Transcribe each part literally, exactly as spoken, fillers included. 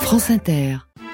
France Inter.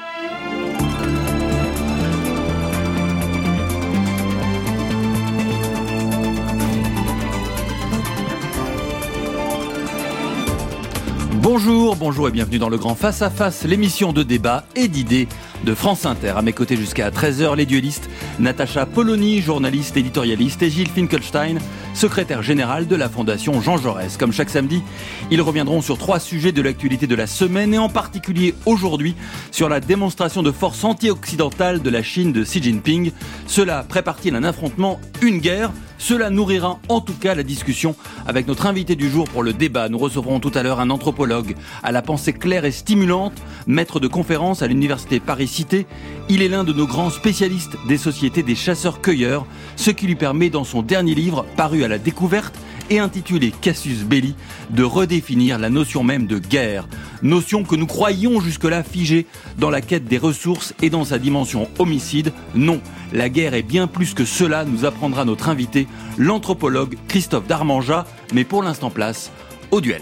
Bonjour, bonjour et bienvenue dans le Grand Face à Face, l'émission de débat et d'idées de France Inter. À mes côtés jusqu'à treize heures, les duellistes Natacha Polony, journaliste éditorialiste, et Gilles Finkelstein, secrétaire général de la Fondation Jean Jaurès. Comme chaque samedi, ils reviendront sur trois sujets de l'actualité de la semaine et en particulier aujourd'hui sur la démonstration de force anti-occidentale de la Chine de Xi Jinping. Cela prépare-t-il un affrontement, une guerre ? Cela nourrira en tout cas la discussion avec notre invité du jour pour le débat. Nous recevrons tout à l'heure un anthropologue à la pensée claire et stimulante, maître de conférence à l'université Paris-Cité. Il est l'un de nos grands spécialistes des sociétés des chasseurs-cueilleurs, ce qui lui permet dans son dernier livre, paru à la Découverte et intitulé Casus Belli, de redéfinir la notion même de guerre. Notion que nous croyions jusque-là figée dans la quête des ressources et dans sa dimension homicide. Non, la guerre est bien plus que cela, nous apprendra notre invité, l'anthropologue Christophe Darmanjat. Mais pour l'instant, place au duel.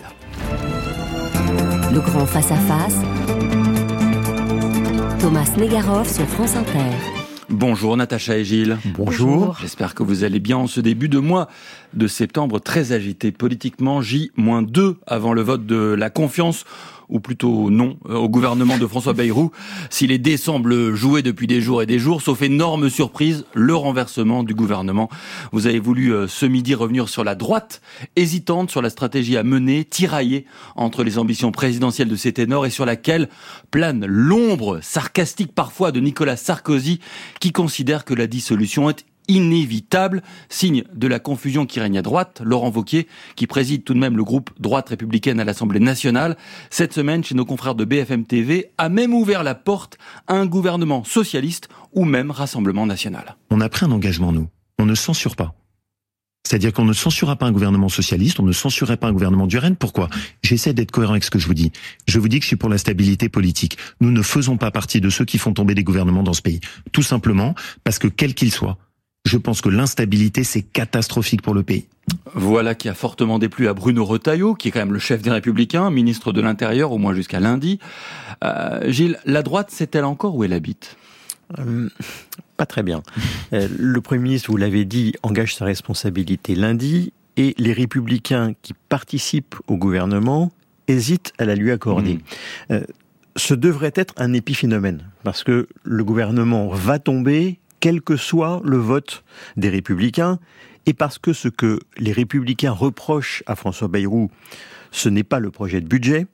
Le Grand Face à Face. Thomas Negaroff sur France Inter. Bonjour Natacha et Gilles. Bonjour. J'espère que vous allez bien en ce début de mois de septembre très agité politiquement. J deux avant le vote de la confiance, ou plutôt non, au gouvernement de François Bayrou. Si les dés semblent jouer depuis des jours et des jours, sauf énorme surprise, le renversement du gouvernement. Vous avez voulu euh, ce midi revenir sur la droite, hésitante sur la stratégie à mener, tiraillée entre les ambitions présidentielles de ces ténors et sur laquelle plane l'ombre sarcastique parfois de Nicolas Sarkozy, qui considère que la dissolution est inévitable, signe de la confusion qui règne à droite. Laurent Wauquiez, qui préside tout de même le groupe Droite Républicaine à l'Assemblée nationale, cette semaine, chez nos confrères de B F M T V, a même ouvert la porte à un gouvernement socialiste ou même Rassemblement national. On a pris un engagement, nous. On ne censure pas. C'est-à-dire qu'on ne censurera pas un gouvernement socialiste, on ne censurerait pas un gouvernement du R N. Pourquoi ? J'essaie d'être cohérent avec ce que je vous dis. Je vous dis que je suis pour la stabilité politique. Nous ne faisons pas partie de ceux qui font tomber des gouvernements dans ce pays. Tout simplement parce que, quel qu'il soit, je pense que l'instabilité, c'est catastrophique pour le pays. Voilà qui a fortement déplu à Bruno Retailleau, qui est quand même le chef des Républicains, ministre de l'Intérieur, au moins jusqu'à lundi. Euh, Gilles, la droite sait-elle encore où elle habite ? Euh, pas très bien. Euh, le Premier ministre, vous l'avez dit, engage sa responsabilité lundi, et les Républicains qui participent au gouvernement hésitent à la lui accorder. Mmh. Euh, ce devrait être un épiphénomène, parce que le gouvernement va tomber quel que soit le vote des Républicains, et parce que ce que les Républicains reprochent à François Bayrou, ce n'est pas le projet de budget,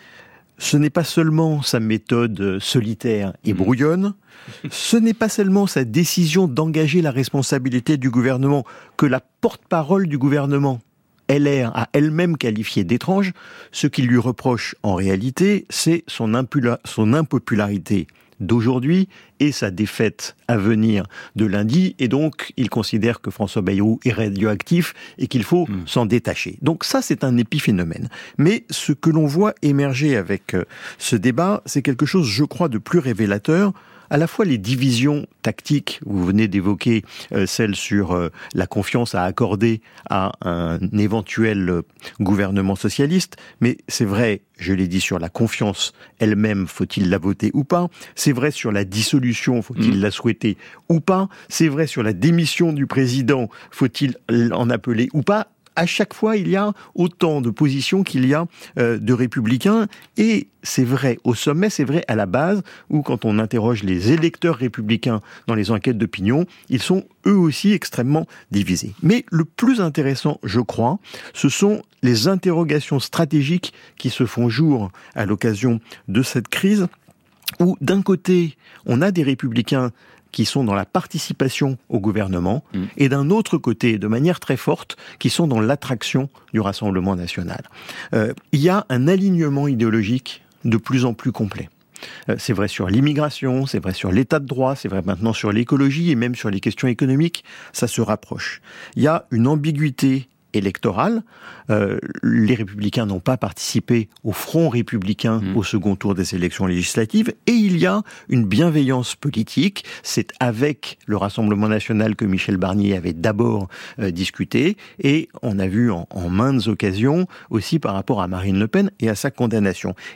ce n'est pas seulement sa méthode solitaire et brouillonne, ce n'est pas seulement sa décision d'engager la responsabilité du gouvernement, que la porte-parole du gouvernement, L R, a elle-même qualifié d'étrange. Ce qu'il lui reproche en réalité, c'est son, impula- son impopularité d'aujourd'hui et sa défaite à venir de lundi, et donc il considère que François Bayrou est radioactif et qu'il faut mmh. s'en détacher. Donc ça, c'est un épiphénomène. Mais ce que l'on voit émerger avec ce débat, c'est quelque chose, je crois, de plus révélateur. À la fois les divisions tactiques, vous venez d'évoquer euh, celle sur euh, la confiance à accorder à un éventuel euh, gouvernement socialiste, mais c'est vrai, je l'ai dit, sur la confiance elle-même, faut-il la voter ou pas ? C'est vrai sur la dissolution, faut-il mmh. la souhaiter ou pas ? C'est vrai sur la démission du président, faut-il en appeler ou pas ? À chaque fois, il y a autant de positions qu'il y a euh, de républicains. Et c'est vrai au sommet, c'est vrai à la base, où quand on interroge les électeurs républicains dans les enquêtes d'opinion, ils sont eux aussi extrêmement divisés. Mais le plus intéressant, je crois, ce sont les interrogations stratégiques qui se font jour à l'occasion de cette crise, où d'un côté, on a des républicains qui sont dans la participation au gouvernement, mmh. et d'un autre côté, de manière très forte, qui sont dans l'attraction du Rassemblement national. Euh, il y a un alignement idéologique de plus en plus complet. Euh, c'est vrai sur l'immigration, c'est vrai sur l'état de droit, c'est vrai maintenant sur l'écologie et même sur les questions économiques, ça se rapproche. Il y a une ambiguïté électorale. Euh, les Républicains n'ont pas participé au Front républicain mmh. au second tour des élections législatives, et il y a une bienveillance politique. C'est avec le Rassemblement national que Michel Barnier avait d'abord euh, discuté, et on a vu en, en maintes occasions aussi par rapport à Marine Le Pen et à sa condamnation. Et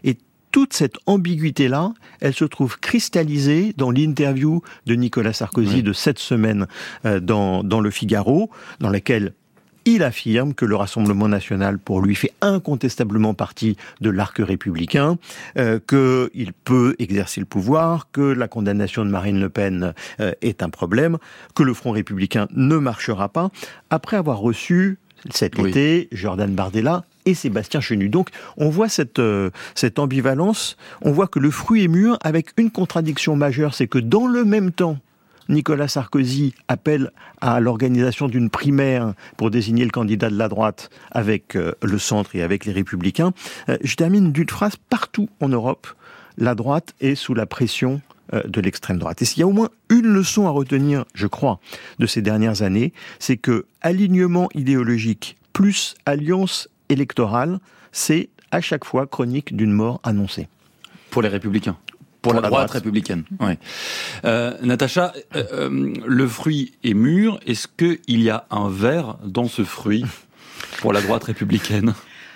toute cette ambiguïté-là, elle se trouve cristallisée dans l'interview de Nicolas Sarkozy oui. de cette semaine euh, dans, dans Le Figaro, dans laquelle il affirme que le Rassemblement national, pour lui, fait incontestablement partie de l'arc républicain, euh, qu'il peut exercer le pouvoir, que la condamnation de Marine Le Pen euh, est un problème, que le Front républicain ne marchera pas, après avoir reçu cet oui. été Jordan Bardella et Sébastien Chenu. Donc, on voit cette, euh, cette ambivalence, on voit que le fruit est mûr avec une contradiction majeure, c'est que dans le même temps, Nicolas Sarkozy appelle à l'organisation d'une primaire pour désigner le candidat de la droite avec euh, le centre et avec les Républicains. Euh, je termine d'une phrase, partout en Europe, la droite est sous la pression euh, de l'extrême droite. Et s'il y a au moins une leçon à retenir, je crois, de ces dernières années, c'est que alignement idéologique plus alliance électorale, c'est à chaque fois chronique d'une mort annoncée. Pour les Républicains. Pour, pour la, la droite, droite républicaine. Ouais. Euh, Natacha, euh, euh, le fruit est mûr. Est-ce qu'il y a un ver dans ce fruit pour la droite républicaine ?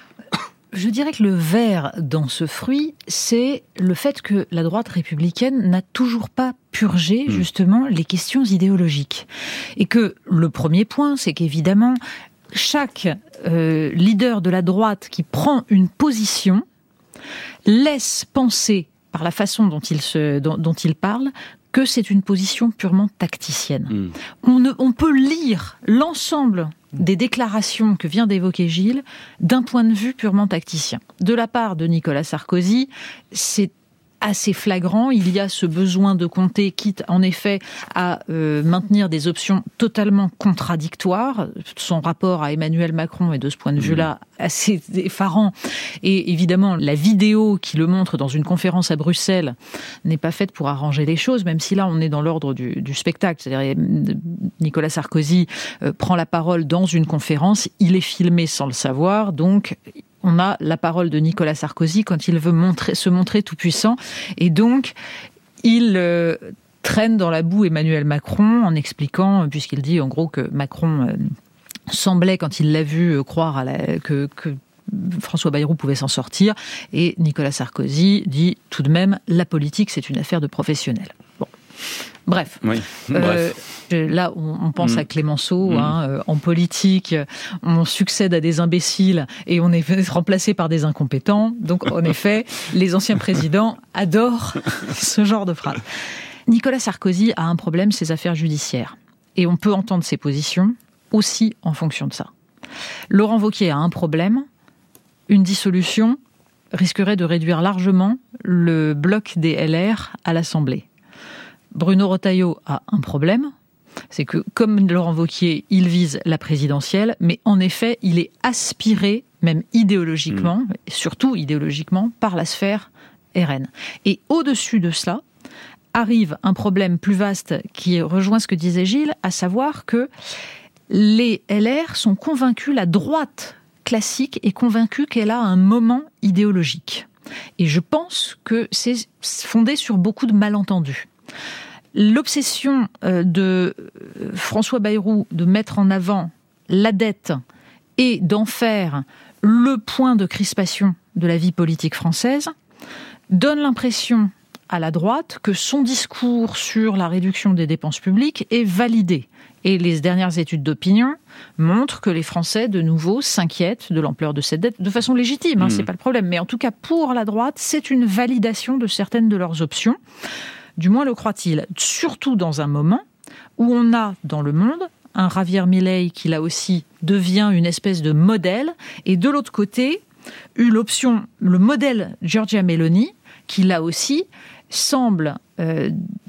Je dirais que le ver dans ce fruit, c'est le fait que la droite républicaine n'a toujours pas purgé, mmh. justement, les questions idéologiques. Et que le premier point, c'est qu'évidemment, chaque euh, leader de la droite qui prend une position laisse penser, par la façon dont il, se, dont, dont il parle, que c'est une position purement tacticienne. Mmh. On, ne, on peut lire l'ensemble des déclarations que vient d'évoquer Gilles d'un point de vue purement tacticien. De la part de Nicolas Sarkozy, c'est assez flagrant. Il y a ce besoin de compter, quitte en effet à euh, maintenir des options totalement contradictoires. Son rapport à Emmanuel Macron est de ce point de vue-là assez effarant. Et évidemment, la vidéo qui le montre dans une conférence à Bruxelles n'est pas faite pour arranger les choses, même si là on est dans l'ordre du, du spectacle. C'est-à-dire Nicolas Sarkozy euh, prend la parole dans une conférence, il est filmé sans le savoir, donc on a la parole de Nicolas Sarkozy quand il veut montrer, se montrer tout puissant. Et donc, il euh, traîne dans la boue Emmanuel Macron en expliquant, puisqu'il dit en gros que Macron euh, semblait, quand il l'a vu, euh, croire à la, que, que François Bayrou pouvait s'en sortir. Et Nicolas Sarkozy dit tout de même, la politique, c'est une affaire de professionnels. Bon. Bref. Oui. Euh, Bref. Là, on, on pense mmh. à Clémenceau. Mmh. Hein, euh, en politique, on succède à des imbéciles et on est remplacé par des incompétents. Donc, en effet, les anciens présidents adorent ce genre de phrase. Nicolas Sarkozy a un problème, ses affaires judiciaires. Et on peut entendre ses positions aussi en fonction de ça. Laurent Wauquiez a un problème. Une dissolution risquerait de réduire largement le bloc des L R à l'Assemblée. Bruno Retailleau a un problème, c'est que, comme Laurent Wauquiez, il vise la présidentielle, mais en effet, il est aspiré, même idéologiquement, mmh. et surtout idéologiquement, par la sphère R N. Et au-dessus de cela, arrive un problème plus vaste qui rejoint ce que disait Gilles, à savoir que les L R sont convaincus, la droite classique est convaincue qu'elle a un moment idéologique. Et je pense que c'est fondé sur beaucoup de malentendus. L'obsession de François Bayrou de mettre en avant la dette et d'en faire le point de crispation de la vie politique française donne l'impression à la droite que son discours sur la réduction des dépenses publiques est validé. Et les dernières études d'opinion montrent que les Français, de nouveau, s'inquiètent de l'ampleur de cette dette, de façon légitime, hein, mmh. c'est pas le problème. Mais en tout cas, pour la droite, c'est une validation de certaines de leurs options. Du moins le croit-il, surtout dans un moment où on a dans le monde un Javier Milei qui là aussi devient une espèce de modèle, et de l'autre côté, eu l'option, le modèle Giorgia Meloni, qui là aussi semble euh,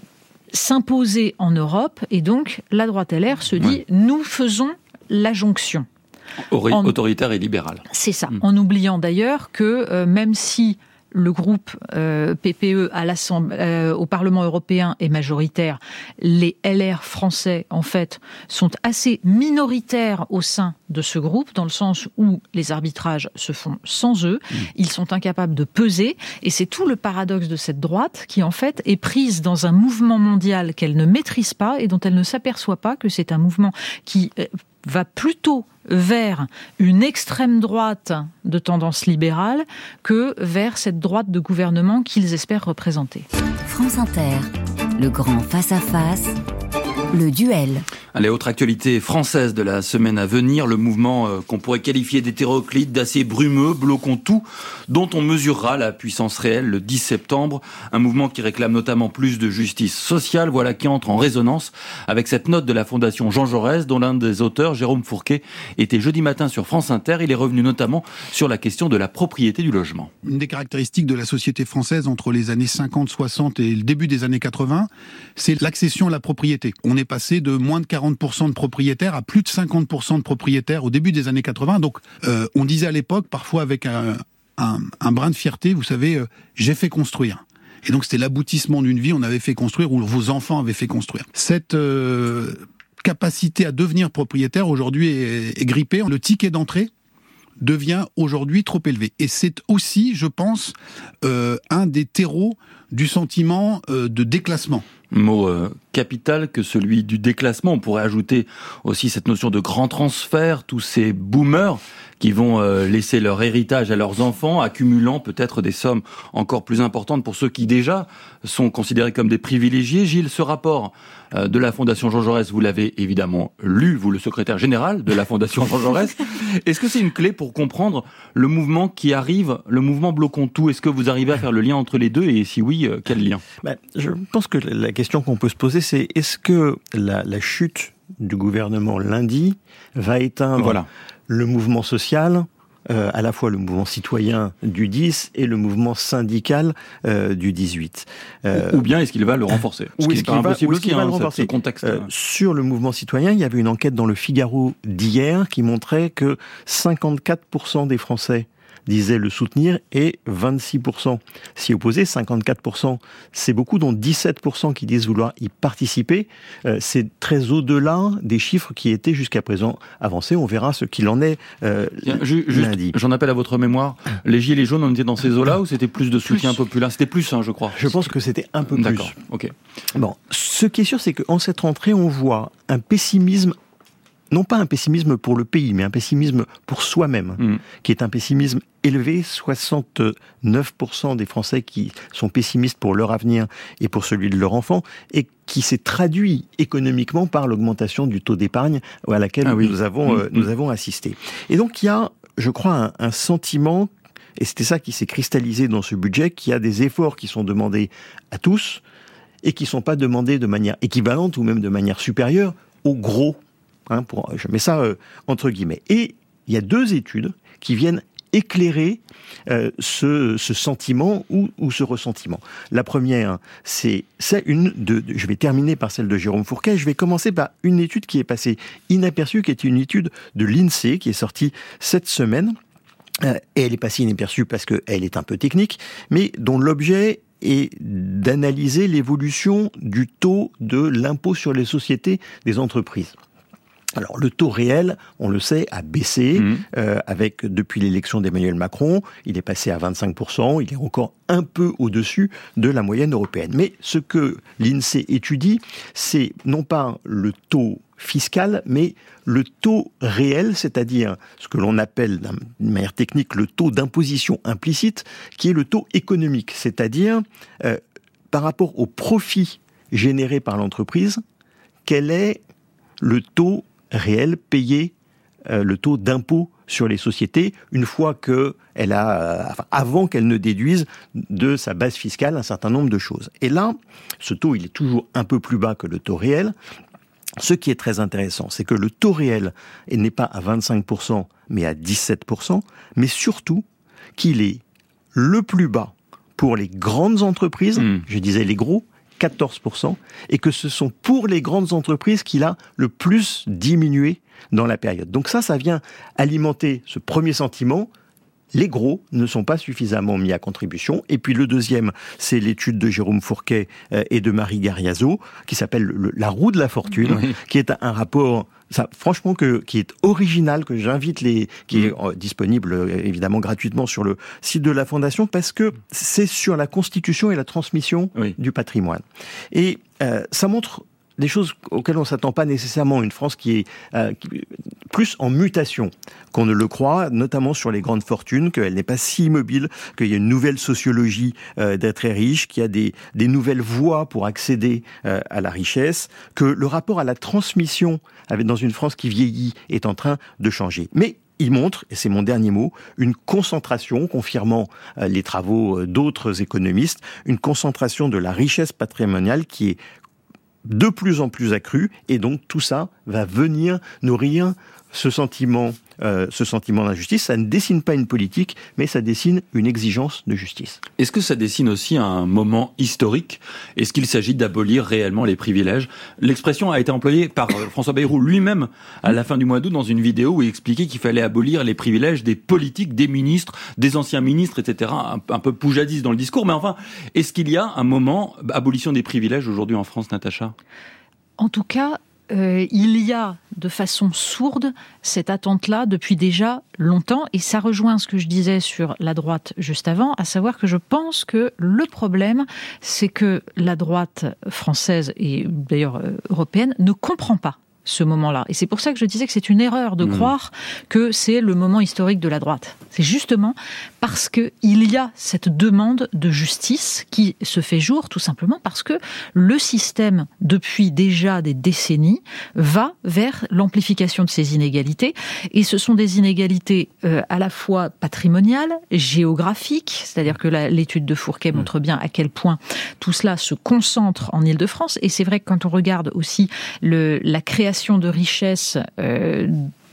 s'imposer en Europe, et donc la droite L R se dit ouais. nous faisons la jonction. Ori- en... Autoritaire et libéral. C'est ça, mmh. en oubliant d'ailleurs que euh, même si le groupe euh, P P E à l'Assemblée, euh, au Parlement européen est majoritaire, les L R français, en fait, sont assez minoritaires au sein de ce groupe, dans le sens où les arbitrages se font sans eux. Mmh. Ils sont incapables de peser. Et c'est tout le paradoxe de cette droite qui, en fait, est prise dans un mouvement mondial qu'elle ne maîtrise pas et dont elle ne s'aperçoit pas que c'est un mouvement qui... Euh, va plutôt vers une extrême droite de tendance libérale que vers cette droite de gouvernement qu'ils espèrent représenter. France Inter, le grand face-à-face, le duel. Allez, autre actualité française de la semaine à venir, le mouvement euh, qu'on pourrait qualifier d'hétéroclite, d'assez brumeux, Bloquons tout, dont on mesurera la puissance réelle le dix septembre. Un mouvement qui réclame notamment plus de justice sociale, voilà qui entre en résonance avec cette note de la Fondation Jean Jaurès, dont l'un des auteurs, Jérôme Fourquet, était jeudi matin sur France Inter. Il est revenu notamment sur la question de la propriété du logement. Une des caractéristiques de la société française entre les années cinquante, soixante et le début des années quatre-vingts, c'est l'accession à la propriété. On est passé de moins de quarante pour cent de propriétaires à plus de cinquante pour cent de propriétaires au début des années quatre-vingts. Donc, euh, on disait à l'époque, parfois avec un, un, un brin de fierté, vous savez, euh, j'ai fait construire. Et donc, c'était l'aboutissement d'une vie, on avait fait construire, ou vos enfants avaient fait construire. Cette euh, capacité à devenir propriétaire, aujourd'hui, est, est grippée. Le ticket d'entrée devient aujourd'hui trop élevé. Et c'est aussi, je pense, euh, un des terreaux du sentiment euh, de déclassement. Mot euh, capital que celui du déclassement. On pourrait ajouter aussi cette notion de grand transfert, tous ces boomers qui vont euh, laisser leur héritage à leurs enfants, accumulant peut-être des sommes encore plus importantes pour ceux qui déjà sont considérés comme des privilégiés. Gilles, ce rapport euh, de la Fondation Jean Jaurès, vous l'avez évidemment lu, vous le secrétaire général de la Fondation Jean Jaurès. Est-ce que c'est une clé pour comprendre le mouvement qui arrive, le mouvement Bloquons tout? Est-ce que vous arrivez à faire le lien entre les deux et si oui, euh, quel lien? Ben, je pense que la question qu'on peut se poser, c'est est-ce que la, la chute du gouvernement lundi va éteindre voilà. le mouvement social, euh, à la fois le mouvement citoyen du dix et le mouvement syndical euh, du dix-huit. Euh, ou bien est-ce qu'il va le renforcer? Ou est-ce qu'il va, impossible ou est-ce qu'il va hein, le renforcer ce contexte. Euh, sur le mouvement citoyen, il y avait une enquête dans le Figaro d'hier qui montrait que cinquante-quatre pour cent des Français disaient le soutenir et vingt-six pour cent s'y opposaient. cinquante-quatre pour cent, c'est beaucoup, dont dix-sept pour cent qui disent vouloir y participer. Euh, c'est très au-delà des chiffres qui étaient jusqu'à présent avancés. On verra ce qu'il en est euh, Tiens, ju- juste, lundi. J'en appelle à votre mémoire. Les Gilets jaunes, on était dans ces eaux-là ou c'était plus de soutien plus. populaire? C'était plus, hein, je crois. Je pense que c'était un peu plus. D'accord, ok. Bon, ce qui est sûr, c'est qu'en cette rentrée, on voit un pessimisme, non pas un pessimisme pour le pays, mais un pessimisme pour soi-même, mmh. qui est un pessimisme élevé. soixante-neuf pour cent des Français qui sont pessimistes pour leur avenir et pour celui de leur enfant, et qui s'est traduit économiquement par l'augmentation du taux d'épargne à laquelle ah oui. nous, avons, mmh. euh, nous avons assisté. Et donc il y a, je crois, un, un sentiment, et c'était ça qui s'est cristallisé dans ce budget, qu'il y a des efforts qui sont demandés à tous, et qui ne sont pas demandés de manière équivalente ou même de manière supérieure aux gros. Hein, pour, je mets ça euh, entre guillemets. Et il y a deux études qui viennent éclairer euh, ce, ce sentiment ou, ou ce ressentiment. La première, c'est, c'est une de, de... Je vais terminer par celle de Jérôme Fourquet. Je vais commencer par une étude qui est passée inaperçue, qui est une étude de l'INSEE, qui est sortie cette semaine. Euh, et elle est passée inaperçue parce qu'elle est un peu technique, mais dont l'objet est d'analyser l'évolution du taux de l'impôt sur les sociétés des entreprises. Alors, le taux réel, on le sait, a baissé mmh. euh, avec depuis l'élection d'Emmanuel Macron. Il est passé à vingt-cinq pour cent. Il est encore un peu au-dessus de la moyenne européenne. Mais ce que l'INSEE étudie, c'est non pas le taux fiscal, mais le taux réel, c'est-à-dire ce que l'on appelle d'une manière technique le taux d'imposition implicite, qui est le taux économique, c'est-à-dire euh, par rapport au profit généré par l'entreprise, quel est le taux réel payé, euh, le taux d'impôt sur les sociétés, une fois que elle a, euh, enfin, avant qu'elle ne déduise de sa base fiscale un certain nombre de choses. Et là, ce taux, il est toujours un peu plus bas que le taux réel. Ce qui est très intéressant, c'est que le taux réel n'est pas à vingt-cinq pour cent, mais à dix-sept pour cent, mais surtout qu'il est le plus bas pour les grandes entreprises, mmh. je disais les gros, quatorze pour cent, et que ce sont pour les grandes entreprises qu'il a le plus diminué dans la période. Donc ça, ça vient alimenter ce premier sentiment. Les gros ne sont pas suffisamment mis à contribution. Et puis le deuxième, c'est l'étude de Jérôme Fourquet et de Marie Gariazo, qui s'appelle le, La roue de la fortune, oui. qui est un rapport, ça, franchement, que, qui est original, que j'invite les, qui est euh, disponible évidemment gratuitement sur le site de la Fondation, parce que c'est sur la constitution et la transmission oui. du patrimoine. Et euh, ça montre des choses auxquelles on ne s'attend pas nécessairement. Une France qui est euh, qui, plus en mutation qu'on ne le croit, notamment sur les grandes fortunes, qu'elle n'est pas si immobile, qu'il y a une nouvelle sociologie euh, d'être très riche, qu'il y a des, des nouvelles voies pour accéder euh, à la richesse, que le rapport à la transmission avec, dans une France qui vieillit est en train de changer. Mais il montre, et c'est mon dernier mot, une concentration, confirmant euh, les travaux euh, d'autres économistes, une concentration de la richesse patrimoniale qui est de plus en plus accrue, et donc tout ça va venir nourrir ce sentiment, euh, ce sentiment d'injustice. Ça ne dessine pas une politique, mais ça dessine une exigence de justice. Est-ce que ça dessine aussi un moment historique ? Est-ce qu'il s'agit d'abolir réellement les privilèges ? L'expression a été employée par François Bayrou lui-même à la fin du mois d'août dans une vidéo où il expliquait qu'il fallait abolir les privilèges des politiques, des ministres, des anciens ministres, et cetera. Un, un peu poujadiste dans le discours, mais enfin, est-ce qu'il y a un moment abolition des privilèges aujourd'hui en France, Natacha ? En tout cas, Euh, il y a de façon sourde cette attente-là depuis déjà longtemps, et ça rejoint ce que je disais sur la droite juste avant, à savoir que je pense que le problème, c'est que la droite française et d'ailleurs euh, européenne ne comprend pas ce moment-là. Et c'est pour ça que je disais que c'est une erreur de mmh. croire que c'est le moment historique de la droite. C'est justement parce qu'il y a cette demande de justice qui se fait jour, tout simplement parce que le système, depuis déjà des décennies, va vers l'amplification de ces inégalités. Et ce sont des inégalités euh, à la fois patrimoniales, géographiques, c'est-à-dire que la, l'étude de Fourquet mmh. montre bien à quel point tout cela se concentre en Île-de-France. Et c'est vrai que quand on regarde aussi le, la création de richesse euh,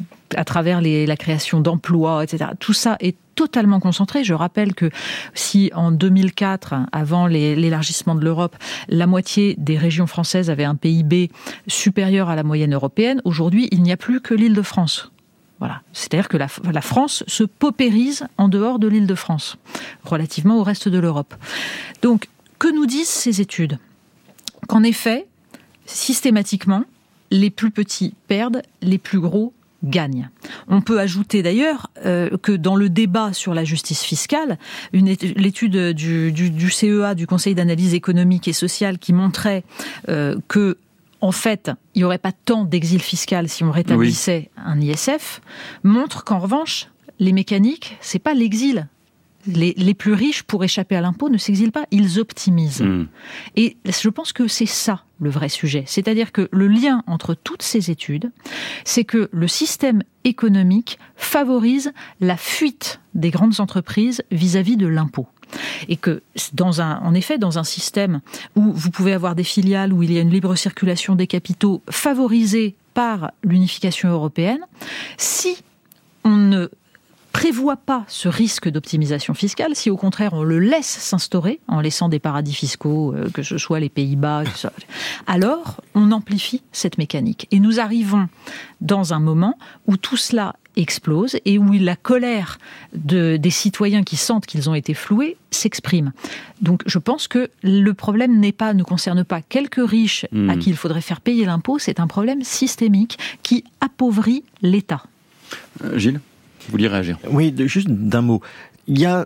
à travers les, la création d'emplois, et cetera. Tout ça est totalement concentré. Je rappelle que si en deux mille quatre, avant les, l'élargissement de l'Europe, la moitié des régions françaises avaient un P I B supérieur à la moyenne européenne, aujourd'hui, il n'y a plus que l'Île-de-France. Voilà. C'est-à-dire que la, la France se paupérise en dehors de l'Île-de-France, relativement au reste de l'Europe. Donc, que nous disent ces études ? Qu'en effet, systématiquement, les plus petits perdent, les plus gros gagnent. On peut ajouter d'ailleurs euh, que dans le débat sur la justice fiscale, une étude, l'étude du, du, du C E A, du Conseil d'analyse économique et sociale, qui montrait euh, que en fait, il n'y aurait pas tant d'exil fiscal si on rétablissait oui. un I S F, montre qu'en revanche, les mécaniques, c'est pas l'exil. Les, les plus riches, pour échapper à l'impôt, ne s'exilent pas, ils optimisent. Mmh. Et je pense que c'est ça le vrai sujet. C'est-à-dire que le lien entre toutes ces études, c'est que le système économique favorise la fuite des grandes entreprises vis-à-vis de l'impôt. Et que, dans un, en effet, dans un système où vous pouvez avoir des filiales, où il y a une libre circulation des capitaux favorisée par l'unification européenne, si on ne prévoit pas ce risque d'optimisation fiscale, si au contraire on le laisse s'instaurer en laissant des paradis fiscaux, euh, que ce soit les Pays-Bas, que ce soit... alors on amplifie cette mécanique. Et nous arrivons dans un moment où tout cela explose et où la colère de, des citoyens qui sentent qu'ils ont été floués s'exprime. Donc je pense que le problème n'est pas, ne concerne pas quelques riches mmh. à qui il faudrait faire payer l'impôt, c'est un problème systémique qui appauvrit l'État. Euh, Gilles ? Vous vouliez réagir ? Oui, de, juste d'un mot. Il y a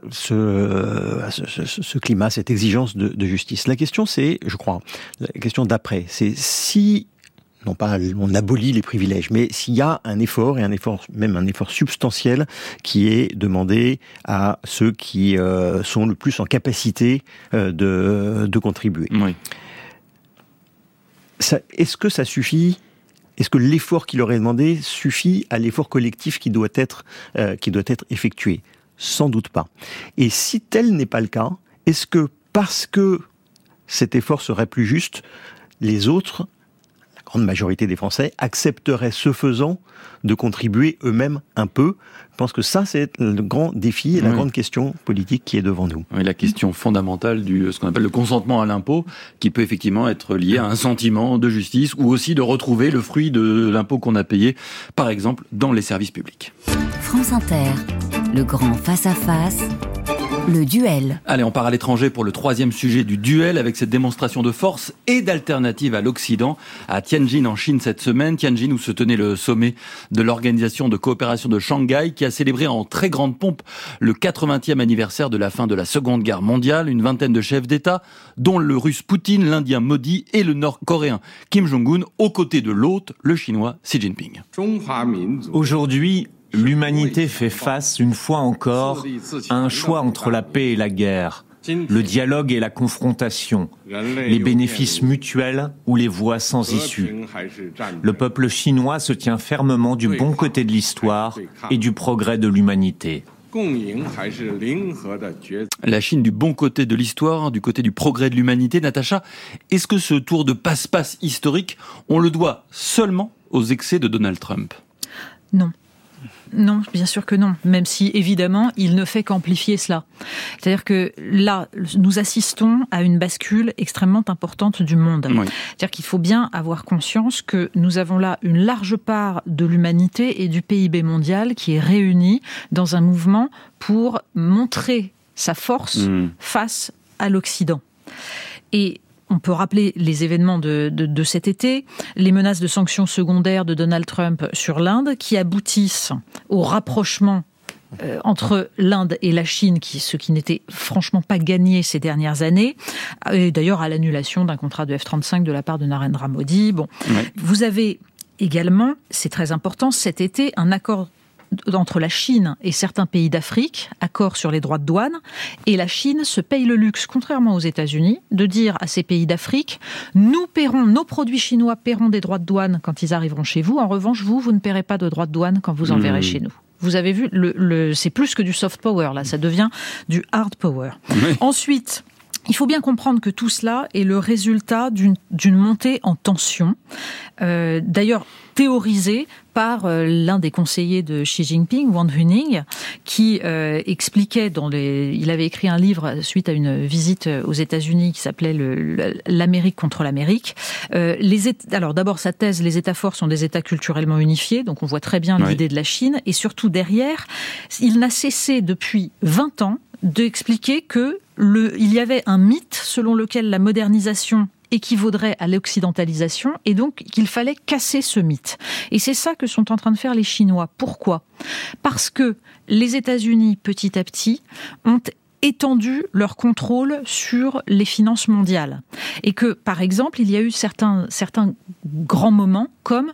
ce, ce, ce, ce climat, cette exigence de, de justice. La question, c'est, je crois, la question d'après, c'est si, non pas on abolit les privilèges, mais s'il y a un effort, et un effort, même un effort substantiel, qui est demandé à ceux qui euh, sont le plus en capacité euh, de, de contribuer. Oui. Ça, est-ce que ça suffit ? Est-ce que l'effort qui leur est demandé suffit à l'effort collectif qui doit être, euh, qui doit être effectué ? Sans doute pas. Et si tel n'est pas le cas, est-ce que parce que cet effort serait plus juste, les autres, la grande majorité des Français, accepteraient ce faisant de contribuer eux-mêmes un peu ? Je pense que ça, c'est le grand défi et la oui. grande question politique qui est devant nous. Oui, la question fondamentale du ce qu'on appelle le consentement à l'impôt, qui peut effectivement être lié à un sentiment de justice ou aussi de retrouver le fruit de l'impôt qu'on a payé, par exemple, dans les services publics. France Inter, le grand face-à-face, Le duel. Allez, on part à l'étranger pour le troisième sujet du duel avec cette démonstration de force et d'alternative à l'Occident à Tianjin en Chine cette semaine. Tianjin où se tenait le sommet de l'Organisation de coopération de Shanghai qui a célébré en très grande pompe le quatre-vingtième anniversaire de la fin de la Seconde Guerre mondiale. Une vingtaine de chefs d'État, dont le russe Poutine, l'Indien Modi et le Nord-Coréen Kim Jong-un, aux côtés de l'hôte, le Chinois Xi Jinping. Aujourd'hui, l'humanité fait face, une fois encore, à un choix entre la paix et la guerre, le dialogue et la confrontation, les bénéfices mutuels ou les voies sans issue. Le peuple chinois se tient fermement du bon côté de l'histoire et du progrès de l'humanité. La Chine du bon côté de l'histoire, du côté du progrès de l'humanité. Natacha, est-ce que ce tour de passe-passe historique, on le doit seulement aux excès de Donald Trump ? Non. Non, bien sûr que non, même si évidemment il ne fait qu'amplifier cela. C'est-à-dire que là, nous assistons à une bascule extrêmement importante du monde. Oui. C'est-à-dire qu'il faut bien avoir conscience que nous avons là une large part de l'humanité et du P I B mondial qui est réunie dans un mouvement pour montrer sa force mmh. face à l'Occident. Et on peut rappeler les événements de, de, de cet été, les menaces de sanctions secondaires de Donald Trump sur l'Inde qui aboutissent au rapprochement euh, entre l'Inde et la Chine, qui, ce qui n'était franchement pas gagné ces dernières années, et d'ailleurs à l'annulation d'un contrat de F trente-cinq de la part de Narendra Modi. Bon, ouais. Vous avez également, c'est très important, cet été, un accord entre la Chine et certains pays d'Afrique, accord sur les droits de douane, et la Chine se paye le luxe, contrairement aux États-Unis, de dire à ces pays d'Afrique, nous paierons, nos produits chinois paieront des droits de douane quand ils arriveront chez vous, en revanche, vous, vous ne paierez pas de droits de douane quand vous enverrez mmh. chez nous. Vous avez vu, le, le, c'est plus que du soft power, là, ça devient du hard power. Oui. Ensuite, il faut bien comprendre que tout cela est le résultat d'une, d'une montée en tension, euh, d'ailleurs théorisée par euh, l'un des conseillers de Xi Jinping, Wang Huning, qui euh, expliquait, dans les, il avait écrit un livre suite à une visite aux États-Unis qui s'appelait le, l'Amérique contre l'Amérique. Euh, les États, alors d'abord sa thèse, les États forts sont des États culturellement unifiés, donc on voit très bien oui. l'idée de la Chine, et surtout derrière, il n'a cessé depuis vingt ans d'expliquer que le, il y avait un mythe selon lequel la modernisation équivaudrait à l'occidentalisation et donc qu'il fallait casser ce mythe. Et c'est ça que sont en train de faire les Chinois. Pourquoi ? Parce que les États-Unis, petit à petit, ont étendu leur contrôle sur les finances mondiales. Et que, par exemple, il y a eu certains, certains grands moments, comme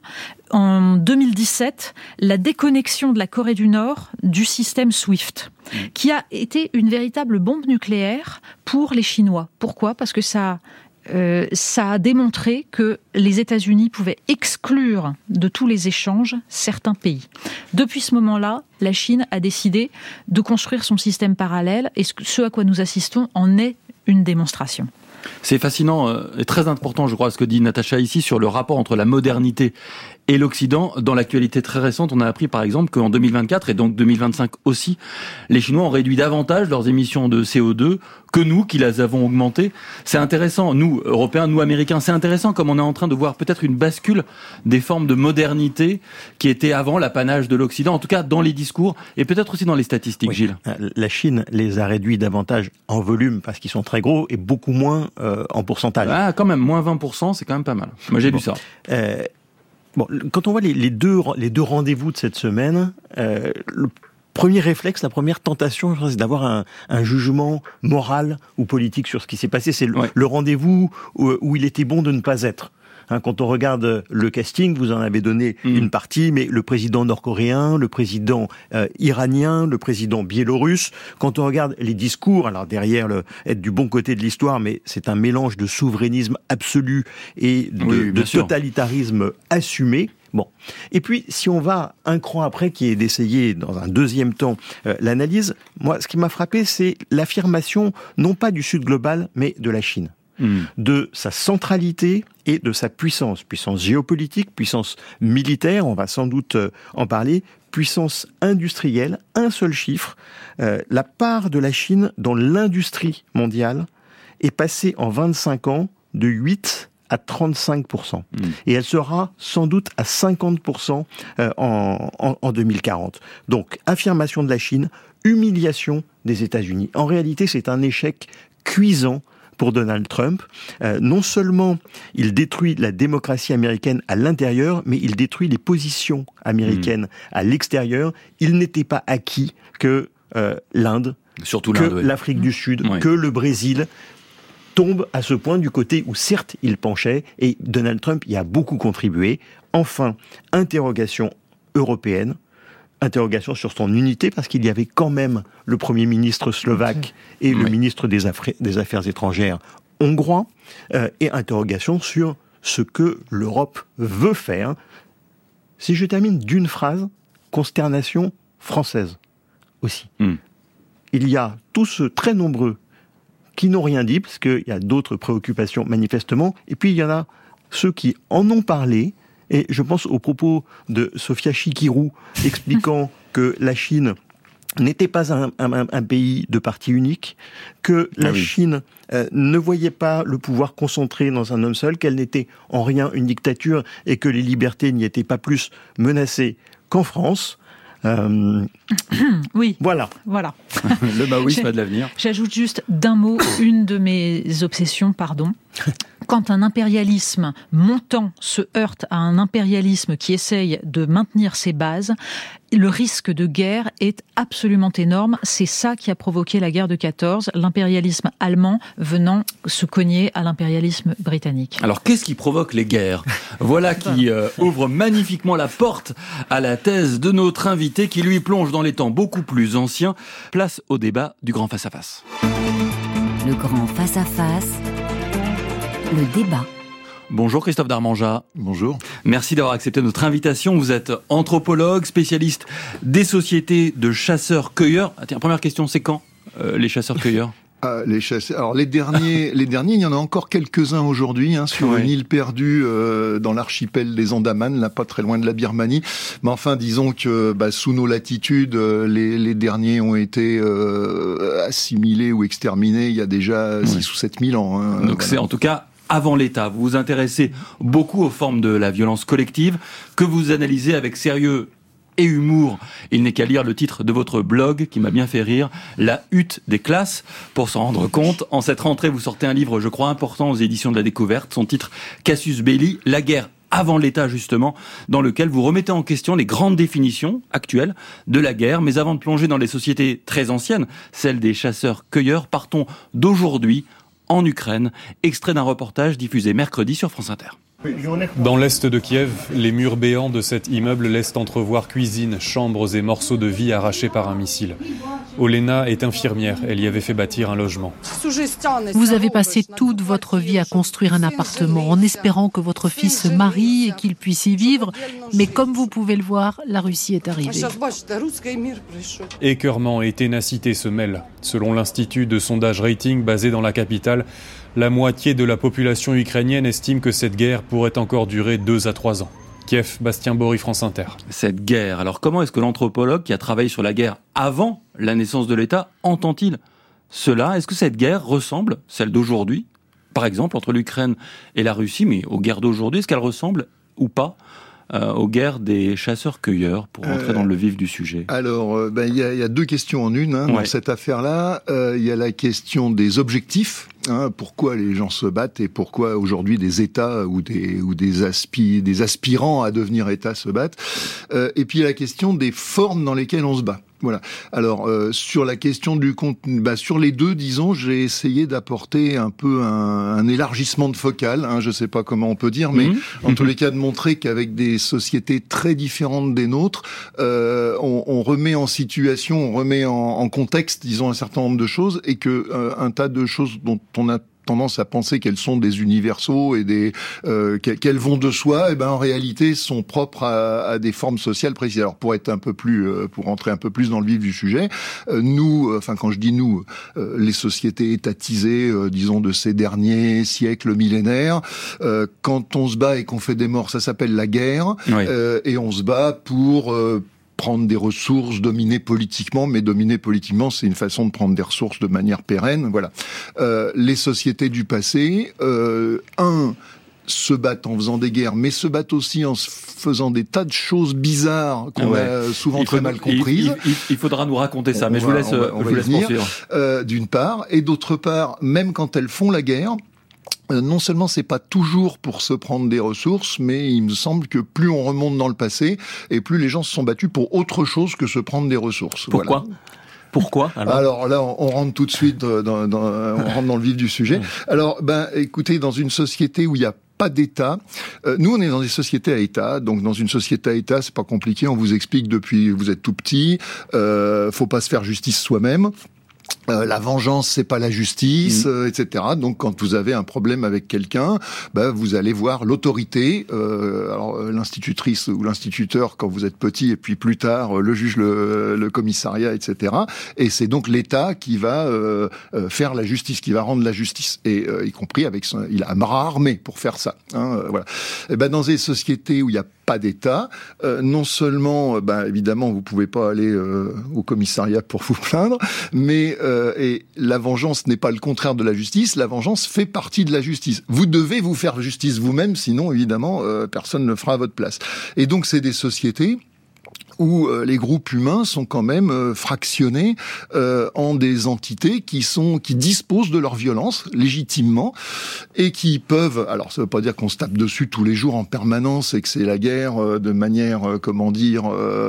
en deux mille dix-sept, la déconnexion de la Corée du Nord du système SWIFT, qui a été une véritable bombe nucléaire pour les Chinois. Pourquoi ? Parce que ça... Euh, ça a démontré que les États-Unis pouvaient exclure de tous les échanges certains pays. Depuis ce moment-là, la Chine a décidé de construire son système parallèle et ce à quoi nous assistons en est une démonstration. C'est fascinant et très important, je crois, ce que dit Natacha ici sur le rapport entre la modernité et l'Occident. Dans l'actualité très récente, on a appris par exemple qu'en deux mille vingt-quatre et donc deux mille vingt-cinq aussi, les Chinois ont réduit davantage leurs émissions de C O deux que nous, qui les avons augmentées. C'est intéressant, nous, Européens, nous, Américains, c'est intéressant comme on est en train de voir peut-être une bascule des formes de modernité qui étaient avant l'apanage de l'Occident, en tout cas dans les discours et peut-être aussi dans les statistiques, oui. Gilles. La Chine les a réduits davantage en volume parce qu'ils sont très gros et beaucoup moins euh, en pourcentage. Ah, quand même, moins vingt pour cent, c'est quand même pas mal. Moi, j'ai bon. lu ça. Euh, bon, quand on voit les, les, deux, les deux rendez-vous de cette semaine, euh, le premier réflexe, la première tentation, c'est d'avoir un, un jugement moral ou politique sur ce qui s'est passé. C'est le, ouais. le rendez-vous où, où il était bon de ne pas être. Hein, quand on regarde le casting, vous en avez donné mmh. une partie, mais le président nord-coréen, le président euh, iranien, le président biélorusse, quand on regarde les discours, alors derrière le, être du bon côté de l'histoire, mais c'est un mélange de souverainisme absolu et de, oui, de totalitarisme assumé. Bon. Et puis, si on va un cran après, qui est d'essayer, dans un deuxième temps, euh, l'analyse, moi, ce qui m'a frappé, c'est l'affirmation, non pas du Sud global, mais de la Chine. Mmh. De sa centralité et de sa puissance, puissance géopolitique, puissance militaire, on va sans doute en parler, puissance industrielle, un seul chiffre, euh, la part de la Chine dans l'industrie mondiale est passée en vingt-cinq ans de huit à trente-cinq pour cent. Mmh. Et elle sera sans doute à cinquante pour cent euh, en, en, en deux mille quarante. Donc, affirmation de la Chine, humiliation des États-Unis. En réalité, c'est un échec cuisant pour Donald Trump. Euh, non seulement il détruit la démocratie américaine à l'intérieur, mais il détruit les positions américaines mmh. à l'extérieur. Il n'était pas acquis que euh, l'Inde, Surtout que l'Inde, oui. l'Afrique du Sud, oui. que le Brésil tombe à ce point du côté où certes il penchait, et Donald Trump y a beaucoup contribué. Enfin, interrogation européenne, interrogation sur son unité, parce qu'il y avait quand même le Premier ministre slovaque et oui. le ministre des Affaires, des Affaires étrangères hongrois, euh, et interrogation sur ce que l'Europe veut faire. Si je termine d'une phrase, consternation française aussi. Mm. Il y a tous très nombreux qui n'ont rien dit, parce qu'il y a d'autres préoccupations manifestement, et puis il y en a ceux qui en ont parlé, et je pense aux propos de Sophia Chikirou expliquant que la Chine n'était pas un, un, un pays de parti unique, que la ah oui. Chine euh, ne voyait pas le pouvoir concentré dans un homme seul, qu'elle n'était en rien une dictature, et que les libertés n'y étaient pas plus menacées qu'en France. Euh, oui. Voilà. Voilà. Le maoïsme a de l'avenir. J'ajoute juste d'un mot une de mes obsessions, pardon. Quand un impérialisme montant se heurte à un impérialisme qui essaye de maintenir ses bases, le risque de guerre est absolument énorme. C'est ça qui a provoqué la guerre de quatorze, l'impérialisme allemand venant se cogner à l'impérialisme britannique. Alors qu'est-ce qui provoque les guerres ? Voilà qui euh, ouvre magnifiquement la porte à la thèse de notre invité qui lui plonge dans les temps beaucoup plus anciens. Place au débat du grand face-à-face. Le grand face-à-face, le débat. Bonjour Christophe Darmanjat. Bonjour. Merci d'avoir accepté notre invitation. Vous êtes anthropologue, spécialiste des sociétés de chasseurs-cueilleurs. Ah, tiens, première question, c'est quand euh, les chasseurs-cueilleurs ? Ah, les chasseurs. Alors les derniers, les derniers, il y en a encore quelques-uns aujourd'hui hein, sur ouais. une île perdue euh, dans l'archipel des Andaman, là pas très loin de la Birmanie. Mais enfin, disons que bah, sous nos latitudes, euh, les, les derniers ont été euh, assimilés ou exterminés il y a déjà six ouais. ou sept mille ans. Hein, Donc voilà. c'est en tout cas avant l'État. Vous vous intéressez beaucoup aux formes de la violence collective que vous analysez avec sérieux et humour. Il n'est qu'à lire le titre de votre blog qui m'a bien fait rire, La hutte des classes, pour s'en rendre compte. En cette rentrée, vous sortez un livre, je crois, important aux éditions de la Découverte. Son titre, Casus Belli, la guerre avant l'État, justement, dans lequel vous remettez en question les grandes définitions actuelles de la guerre. Mais avant de plonger dans les sociétés très anciennes, celles des chasseurs-cueilleurs, partons d'aujourd'hui en Ukraine. Extrait d'un reportage diffusé mercredi sur France Inter. Dans l'est de Kiev, les murs béants de cet immeuble laissent entrevoir cuisines, chambres et morceaux de vie arrachés par un missile. Olena est infirmière, elle y avait fait bâtir un logement. Vous avez passé toute votre vie à construire un appartement en espérant que votre fils se marie et qu'il puisse y vivre, mais comme vous pouvez le voir, la Russie est arrivée. Écœurement et ténacité se mêlent. Selon l'institut de sondage Rating basé dans la capitale, la moitié de la population ukrainienne estime que cette guerre pourrait encore durer deux à trois ans. Kiev, Bastien Bory, France Inter. Cette guerre, alors comment est-ce que l'anthropologue qui a travaillé sur la guerre avant la naissance de l'État entend-il cela ? Est-ce que cette guerre ressemble, celle d'aujourd'hui, par exemple entre l'Ukraine et la Russie, mais aux guerres d'aujourd'hui, est-ce qu'elle ressemble ou pas Euh, aux guerres des chasseurs-cueilleurs, pour rentrer euh, dans le vif du sujet? Alors, il euh, ben, y, y a deux questions en une hein, ouais. dans cette affaire-là. Il euh, y a la question des objectifs. Hein, pourquoi les gens se battent et pourquoi aujourd'hui des États ou des ou des, aspi, des aspirants à devenir États se battent. Euh, et puis il y a la question des formes dans lesquelles on se bat. Voilà. Alors euh, sur la question du contenu, bah, sur les deux, disons, j'ai essayé d'apporter un peu un, un élargissement de focale. Hein, je sais pas comment on peut dire, mais mmh. en tous les cas de montrer qu'avec des sociétés très différentes des nôtres, euh, on, on remet en situation, on remet en, en contexte, disons, un certain nombre de choses, et que euh, un tas de choses dont on a tendance à penser qu'elles sont des universaux et des euh, qu'elles vont de soi, et ben en réalité sont propres à, à des formes sociales précises. Alors pour être un peu plus, euh, pour rentrer un peu plus dans le vif du sujet, euh, nous, enfin quand je dis nous, euh, les sociétés étatisées, euh, disons de ces derniers siècles millénaires, euh, quand on se bat et qu'on fait des morts, ça s'appelle la guerre, oui. euh, et on se bat pour euh, prendre des ressources, dominer politiquement, mais dominer politiquement, c'est une façon de prendre des ressources de manière pérenne. Voilà. Euh, les sociétés du passé, euh, un, se battent en faisant des guerres, mais se battent aussi en faisant des tas de choses bizarres qu'on ouais. a souvent il très faut, mal comprises. Il, il, il faudra nous raconter ça, on, mais je vous laisse, on va, on je vous laisse venir, poursuivre. Euh, d'une part, et d'autre part, même quand elles font la guerre, euh, non seulement c'est pas toujours pour se prendre des ressources, mais il me semble que plus on remonte dans le passé, et plus les gens se sont battus pour autre chose que se prendre des ressources. Pourquoi ? Voilà. Pourquoi alors, alors là, on, on rentre tout de suite dans, dans, on rentre dans le vif du sujet. Alors, ben, écoutez, dans une société où il y a pas d'État. Euh, nous, on est dans des sociétés à État, donc dans une société à État, c'est pas compliqué. On vous explique depuis que vous êtes tout petit. Euh, faut pas se faire justice soi-même. Euh, la vengeance, c'est pas la justice, mmh. euh, et cetera. Donc, quand vous avez un problème avec quelqu'un, bah, vous allez voir l'autorité, euh, alors l'institutrice ou l'instituteur quand vous êtes petit, et puis plus tard le juge, le, le commissariat, et cetera. Et c'est donc l'État qui va euh, faire la justice, qui va rendre la justice, et euh, y compris avec son, il a un bras armé pour faire ça. Hein, euh, voilà. Et ben dans des sociétés où il y a pas d'État, euh, non seulement, ben évidemment, vous pouvez pas aller euh, au commissariat pour vous plaindre, mais euh, et la vengeance n'est pas le contraire de la justice. La vengeance fait partie de la justice. Vous devez vous faire justice vous-même, sinon évidemment euh, personne ne le fera à votre place. Et donc c'est des sociétés où euh, les groupes humains sont quand même euh, fractionnés euh, en des entités qui sont qui disposent de leur violence légitimement et qui peuvent. Alors ça veut pas dire qu'on se tape dessus tous les jours en permanence et que c'est la guerre euh, de manière euh, comment dire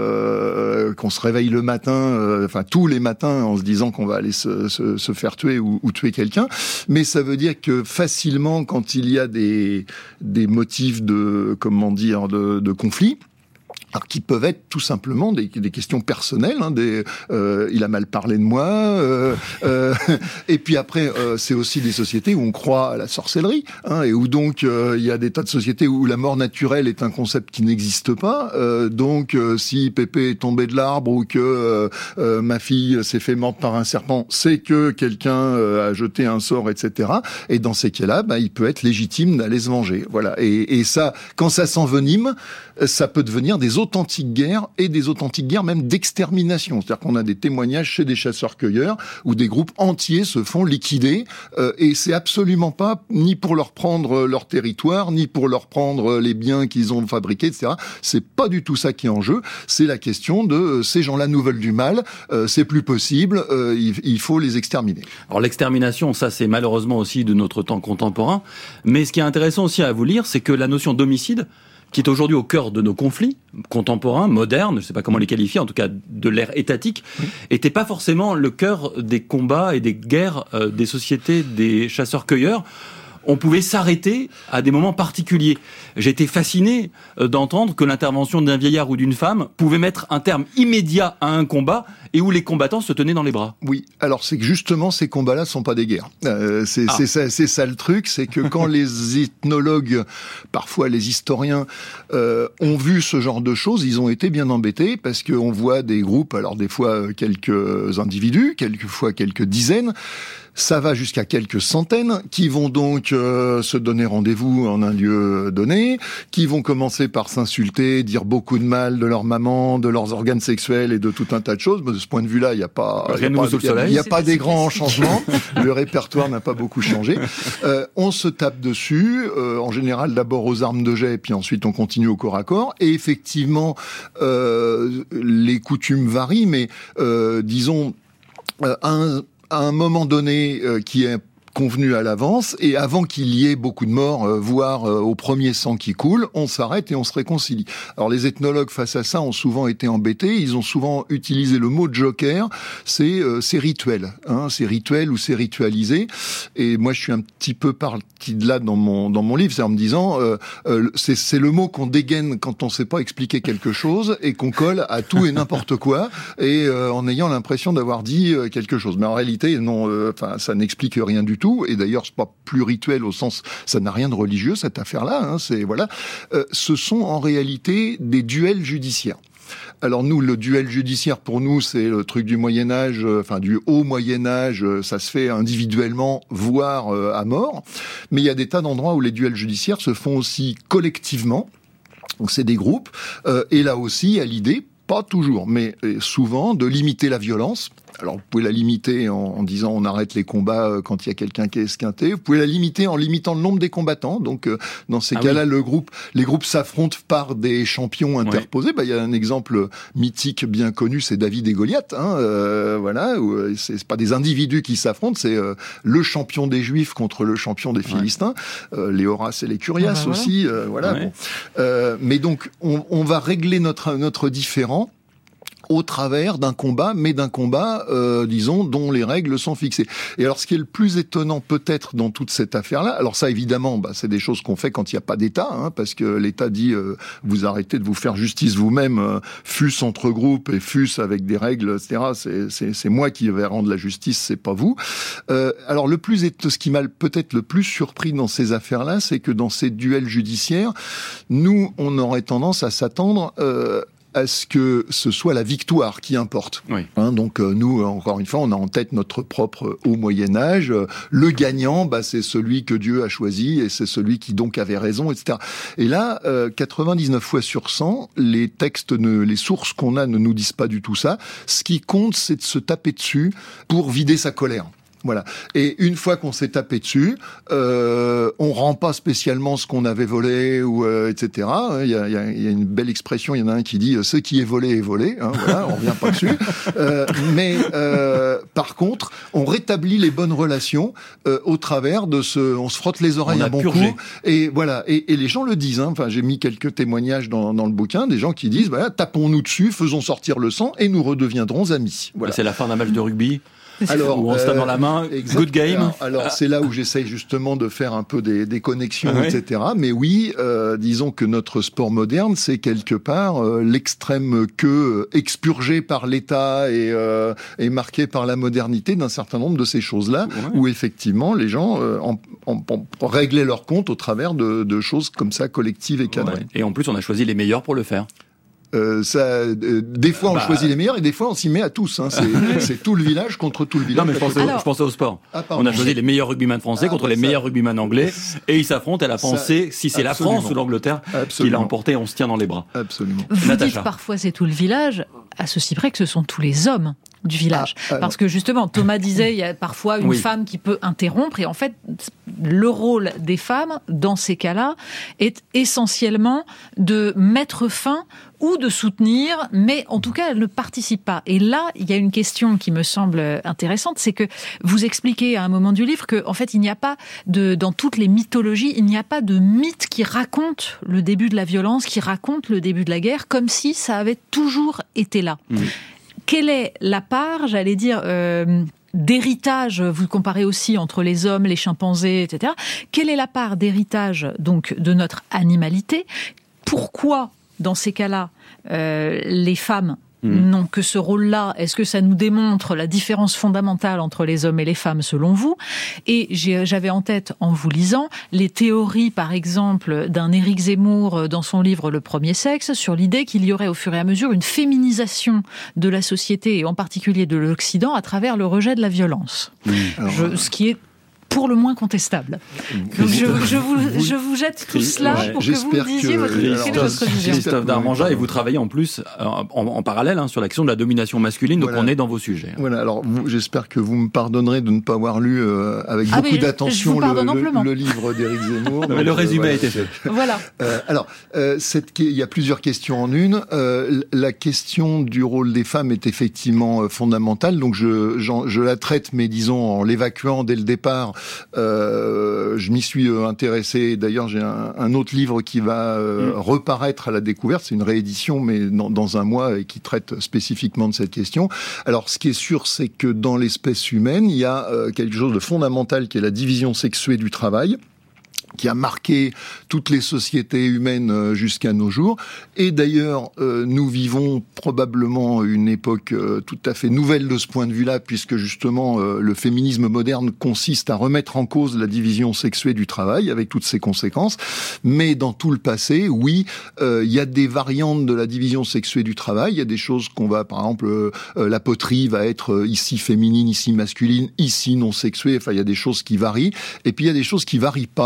euh, qu'on se réveille le matin, euh, enfin tous les matins en se disant qu'on va aller se, se, se faire tuer ou, ou tuer quelqu'un. Mais ça veut dire que facilement quand il y a des des motifs de comment dire de, de conflit. Alors qui peuvent être tout simplement des, des questions personnelles, hein, des euh, il a mal parlé de moi, euh, euh, et puis après euh, c'est aussi des sociétés où on croit à la sorcellerie, hein, et où donc euh, il y a des tas de sociétés où la mort naturelle est un concept qui n'existe pas. Euh, donc euh, si Pépé est tombé de l'arbre ou que euh, euh, ma fille s'est fait mordre par un serpent, c'est que quelqu'un euh, a jeté un sort, et cetera. Et dans ces cas-là, bah, il peut être légitime d'aller se venger. Voilà. Et, et ça, quand ça s'envenime, ça peut devenir des authentiques guerres et des authentiques guerres même d'extermination. C'est-à-dire qu'on a des témoignages chez des chasseurs-cueilleurs où des groupes entiers se font liquider euh, et c'est absolument pas ni pour leur prendre leur territoire, ni pour leur prendre les biens qu'ils ont fabriqués, et cetera. C'est pas du tout ça qui est en jeu. C'est la question de euh, ces gens-là nous veulent du mal, euh, c'est plus possible, euh, il, il faut les exterminer. Alors l'extermination, ça c'est malheureusement aussi de notre temps contemporain. Mais ce qui est intéressant aussi à vous lire, c'est que la notion d'homicide, qui est aujourd'hui au cœur de nos conflits contemporains, modernes, je ne sais pas comment les qualifier, en tout cas de l'ère étatique, n'était pas forcément le cœur des combats et des guerres euh, des sociétés des chasseurs-cueilleurs. On pouvait s'arrêter à des moments particuliers. J'ai été fasciné d'entendre que l'intervention d'un vieillard ou d'une femme pouvait mettre un terme immédiat à un combat et où les combattants se tenaient dans les bras. Oui, alors c'est que justement ces combats-là sont pas des guerres. Euh, c'est, ah. c'est, ça, c'est ça le truc, c'est que quand les ethnologues, parfois les historiens, euh, ont vu ce genre de choses, ils ont été bien embêtés parce qu'on voit des groupes, alors des fois quelques individus, quelquefois quelques dizaines, ça va jusqu'à quelques centaines qui vont donc euh, se donner rendez-vous en un lieu donné, qui vont commencer par s'insulter, dire beaucoup de mal de leur maman, de leurs organes sexuels et de tout un tas de choses. Mais de ce point de vue-là, il n'y a pas, il y a pas, il y a, il y a pas des grands changements. Le répertoire n'a pas beaucoup changé. Euh, on se tape dessus, euh, en général d'abord aux armes de jet, puis ensuite on continue au corps à corps. Et effectivement, euh, les coutumes varient, mais euh, disons euh, un à un moment donné euh, qui est convenu à l'avance, et avant qu'il y ait beaucoup de morts, euh, voire euh, au premier sang qui coule, on s'arrête et on se réconcilie. Alors les ethnologues face à ça ont souvent été embêtés, ils ont souvent utilisé le mot joker, c'est euh, c'est rituel, hein, c'est rituel ou c'est ritualisé, et moi je suis un petit peu parti de là dans mon dans mon livre, c'est en me disant euh, euh, c'est c'est le mot qu'on dégaine quand on sait pas expliquer quelque chose et qu'on colle à tout et n'importe quoi, et euh, en ayant l'impression d'avoir dit euh, quelque chose, mais en réalité non, enfin euh, ça n'explique rien du tout. Et d'ailleurs, c'est pas plus rituel au sens, ça n'a rien de religieux cette affaire-là. Hein, c'est voilà, euh, ce sont en réalité des duels judiciaires. Alors nous, le duel judiciaire pour nous, c'est le truc du Moyen Âge, euh, enfin du haut Moyen Âge. Euh, ça se fait individuellement, voire euh, à mort. Mais il y a des tas d'endroits où les duels judiciaires se font aussi collectivement. Donc c'est des groupes. Euh, et là aussi, il y a l'idée, pas toujours, mais souvent, de limiter la violence. Alors, vous pouvez la limiter en, en disant on arrête les combats quand il y a quelqu'un qui est esquinté. Vous pouvez la limiter en limitant le nombre des combattants. Donc, euh, dans ces ah cas-là, oui. le groupe, les groupes s'affrontent par des champions interposés. Ouais. Bah, il y a un exemple mythique bien connu, c'est David et Goliath. Hein, euh, voilà, où c'est, c'est pas des individus qui s'affrontent, c'est euh, le champion des Juifs contre le champion des Philistins. Ouais. Euh, les Horaces et les Curias ah bah aussi. Euh, voilà. Ouais. Bon. Euh, mais donc, on, on va régler notre notre différend au travers d'un combat, mais d'un combat, euh, disons, dont les règles sont fixées. Et alors, ce qui est le plus étonnant peut-être dans toute cette affaire-là, alors ça, évidemment, bah, c'est des choses qu'on fait quand il n'y a pas d'État, hein, parce que l'État dit euh, vous arrêtez de vous faire justice vous-même, euh, fût-ce entre groupes et fût-ce avec des règles, et cetera. C'est, c'est, c'est moi qui vais rendre la justice, c'est pas vous. Euh, alors, le plus, ce qui m'a peut-être le plus surpris dans ces affaires-là, c'est que dans ces duels judiciaires, nous, on aurait tendance à s'attendre euh, à ce que ce soit la victoire qui importe. Oui. Hein, donc euh, nous, encore une fois, on a en tête notre propre haut Moyen-Âge. Euh, le gagnant, bah, c'est celui que Dieu a choisi et c'est celui qui donc avait raison, et cetera. Et là, euh, quatre-vingt-dix-neuf fois sur cent, les textes, ne, les sources qu'on a ne nous disent pas du tout ça. Ce qui compte, c'est de se taper dessus pour vider sa colère. Voilà. Et une fois qu'on s'est tapé dessus, euh, on rend pas spécialement ce qu'on avait volé ou euh, et cetera. Il y a, il y a, il y a une belle expression. Il y en a un qui dit euh, "ce qui est volé est volé". Hein, voilà, on revient pas dessus. Euh, mais euh, par contre, on rétablit les bonnes relations euh, au travers de ce. On se frotte les oreilles un bon coup. Et voilà. Et, et les gens le disent. Hein. Enfin, j'ai mis quelques témoignages dans, dans le bouquin des gens qui disent "voilà, tapons-nous dessus, faisons sortir le sang et nous redeviendrons amis". Voilà. C'est la fin d'un match de rugby. Alors, où on se tape dans la main, exact. Good game. Alors, alors ah. c'est là où j'essaye justement de faire un peu des, des connexions, ah, et cetera. Oui. Mais oui, euh, disons que notre sport moderne, c'est quelque part euh, l'extrême queue expurgée par l'État et, euh, et marquée par la modernité d'un certain nombre de ces choses-là, ouais. où effectivement les gens euh, en, en, en réglaient leur compte au travers de, de choses comme ça collectives et cadrées. Ouais. Et en plus, on a choisi les meilleurs pour le faire. Euh, ça, euh, des fois on bah, choisit les meilleurs et des fois on s'y met à tous. Hein. C'est, c'est tout le village contre tout le village. Non mais je pensais, Alors, je pensais au sport. Ah, on a choisi les meilleurs rugbyman français ah, contre les ça, meilleurs rugbyman anglais et ils s'affrontent. Elle a pensé si c'est absolument. La France ou l'Angleterre absolument. Qui l'a emporté, on se tient dans les bras. Absolument. Vous Natacha. Dites parfois c'est tout le village, à ceci près que ce sont tous les hommes du village. Ah, Parce que justement, Thomas disait, il y a parfois une oui. femme qui peut interrompre, et en fait, le rôle des femmes, dans ces cas-là, est essentiellement de mettre fin ou de soutenir, mais en tout cas, elle ne participe pas. Et là, il y a une question qui me semble intéressante, c'est que vous expliquez à un moment du livre que, en fait, il n'y a pas de, dans toutes les mythologies, il n'y a pas de mythe qui raconte le début de la violence, qui raconte le début de la guerre, comme si ça avait toujours été là. Mmh. Quelle est la part, j'allais dire, euh, d'héritage, vous comparez aussi entre les hommes, les chimpanzés, et cetera. Quelle est la part d'héritage, donc, de notre animalité ? Pourquoi, dans ces cas-là, euh, les femmes Mmh. n'ont que ce rôle-là? Est-ce que ça nous démontre la différence fondamentale entre les hommes et les femmes, selon vous? Et j'ai, j'avais en tête, en vous lisant, les théories, par exemple, d'un Éric Zemmour dans son livre Le Premier Sexe, sur l'idée qu'il y aurait au fur et à mesure une féminisation de la société, et en particulier de l'Occident, à travers le rejet de la violence. Mmh. Alors, Je, ce qui est pour le moins contestable. Donc je, je, vous, je vous jette tout cela ouais. pour J'espère que vous me disiez que, votre, alors, votre vision. Christophe Darmanja, et vous travaillez en plus en, en, en parallèle hein, sur l'action de la domination masculine, donc voilà. On est dans vos sujets. Voilà, alors vous, j'espère que vous me pardonnerez de ne pas avoir lu euh, avec ah beaucoup d'attention le, le, le livre d'Éric Zemmour. Donc, mais le résumé euh, voilà, a été fait. Voilà. Euh, alors, euh, cette, il y a plusieurs questions en une. Euh, la question du rôle des femmes est effectivement euh, fondamentale, donc je, je la traite, mais disons en l'évacuant dès le départ. Euh, Euh, je m'y suis intéressé. D'ailleurs, j'ai un, un autre livre qui va euh, mmh. reparaître à la découverte. C'est une réédition, mais dans, dans un mois, et qui traite spécifiquement de cette question. Alors, ce qui est sûr, c'est que dans l'espèce humaine, il y a euh, quelque chose de fondamental qui est la division sexuée du travail, qui a marqué toutes les sociétés humaines jusqu'à nos jours. Et d'ailleurs, euh, nous vivons probablement une époque euh, tout à fait nouvelle de ce point de vue-là, puisque justement, euh, le féminisme moderne consiste à remettre en cause la division sexuée du travail, avec toutes ses conséquences. Mais dans tout le passé, oui, euh, il y a des variantes de la division sexuée du travail. Il y a des choses qu'on va, par exemple, euh, la poterie va être ici féminine, ici masculine, ici non sexuée. Enfin, il y a des choses qui varient. Et puis, il y a des choses qui varient pas.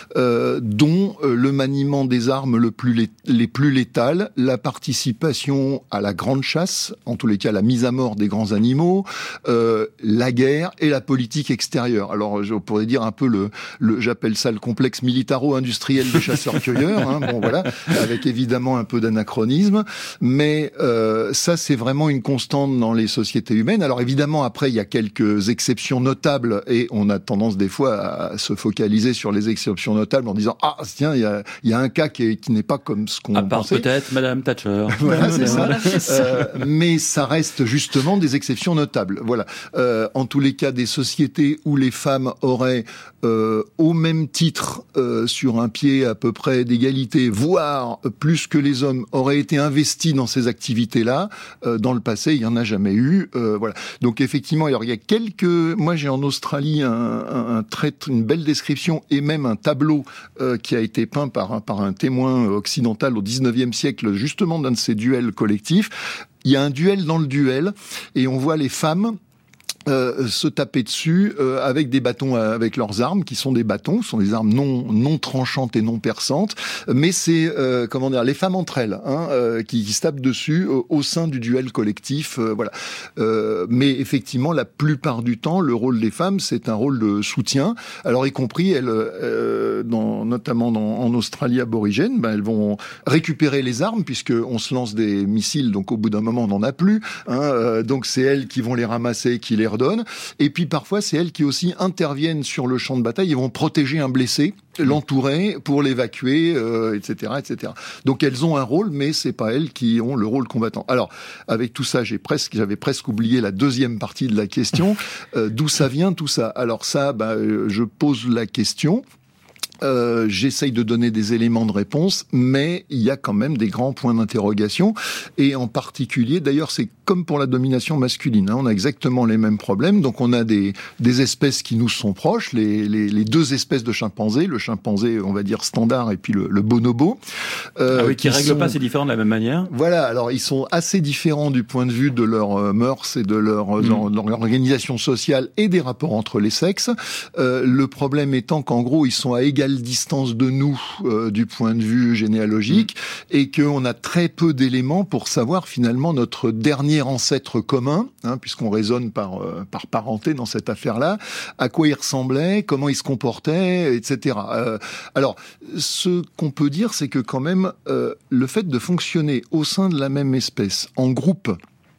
euh, dont euh, le maniement des armes le plus lé- les plus létales, la participation à la grande chasse, en tous les cas la mise à mort des grands animaux, euh, la guerre et la politique extérieure. Alors je pourrais dire un peu le, le j'appelle ça le complexe militaro-industriel des chasseurs-cueilleurs, hein, bon voilà, avec évidemment un peu d'anachronisme, mais euh, ça c'est vraiment une constante dans les sociétés humaines. Alors évidemment après il y a quelques exceptions notables et on a tendance des fois à se focaliser sur les exceptions notables en disant ah tiens il y a, il y a un cas qui, est, qui n'est pas comme ce qu'on à part pensait. Peut-être Madame Thatcher. Voilà, c'est ça. Euh, mais ça reste justement des exceptions notables. Voilà. Euh, en tous les cas, des sociétés où les femmes auraient, euh, au même titre, euh, sur un pied à peu près d'égalité, voire plus que les hommes, auraient été investies dans ces activités-là, euh, dans le passé, il y en a jamais eu. Euh, voilà. Donc effectivement, alors, il y a quelques. Moi, j'ai en Australie un, un, un trait, une belle description et même un tableau euh, qui a été peint par un, par un témoin occidental au dix-neuvième siècle, justement d'un de ces duels collectifs. Il y a un duel dans le duel et on voit les femmes Euh, se taper dessus euh, avec des bâtons, euh, avec leurs armes, qui sont des bâtons, ce sont des armes non non tranchantes et non perçantes, mais c'est euh, comment dire, les femmes entre elles, hein, euh, qui, qui se tapent dessus euh, au sein du duel collectif, euh, voilà. Euh, mais effectivement, la plupart du temps, le rôle des femmes, c'est un rôle de soutien. Alors, y compris elles, euh, dans, notamment dans, en Australie aborigène, ben elles vont récupérer les armes puisque on se lance des missiles, donc au bout d'un moment, on n'en a plus. Hein, euh, donc c'est elles qui vont les ramasser, qui les redonnent. Et puis parfois, c'est elles qui aussi interviennent sur le champ de bataille et vont protéger un blessé, l'entourer pour l'évacuer, euh, et cetera, et cetera. Donc elles ont un rôle, mais c'est pas elles qui ont le rôle combattant. Alors, avec tout ça, j'ai presque, j'avais presque oublié la deuxième partie de la question. Euh, d'où ça vient tout ça? Alors ça, bah, je pose la question. Euh, j'essaye de donner des éléments de réponse, mais il y a quand même des grands points d'interrogation, et en particulier, d'ailleurs, c'est comme pour la domination masculine, hein, on a exactement les mêmes problèmes. Donc on a des, des espèces qui nous sont proches, les, les, les deux espèces de chimpanzés, le chimpanzé, on va dire standard, et puis le, le bonobo. Euh, ah oui, qui ne règlent pas ces différends de la même manière. Voilà, alors ils sont assez différents du point de vue de leur euh, mœurs et de leur, mmh. leur, leur organisation sociale et des rapports entre les sexes. Euh, le problème étant qu'en gros, ils sont à égale distance de nous euh, du point de vue généalogique, mmh. et qu'on a très peu d'éléments pour savoir finalement notre dernier ancêtre commun, hein, puisqu'on raisonne par, euh, par parenté dans cette affaire-là, à quoi il ressemblait, comment il se comportait, et cetera. Euh, alors, ce qu'on peut dire, c'est que quand même, euh, le fait de fonctionner au sein de la même espèce, en groupe,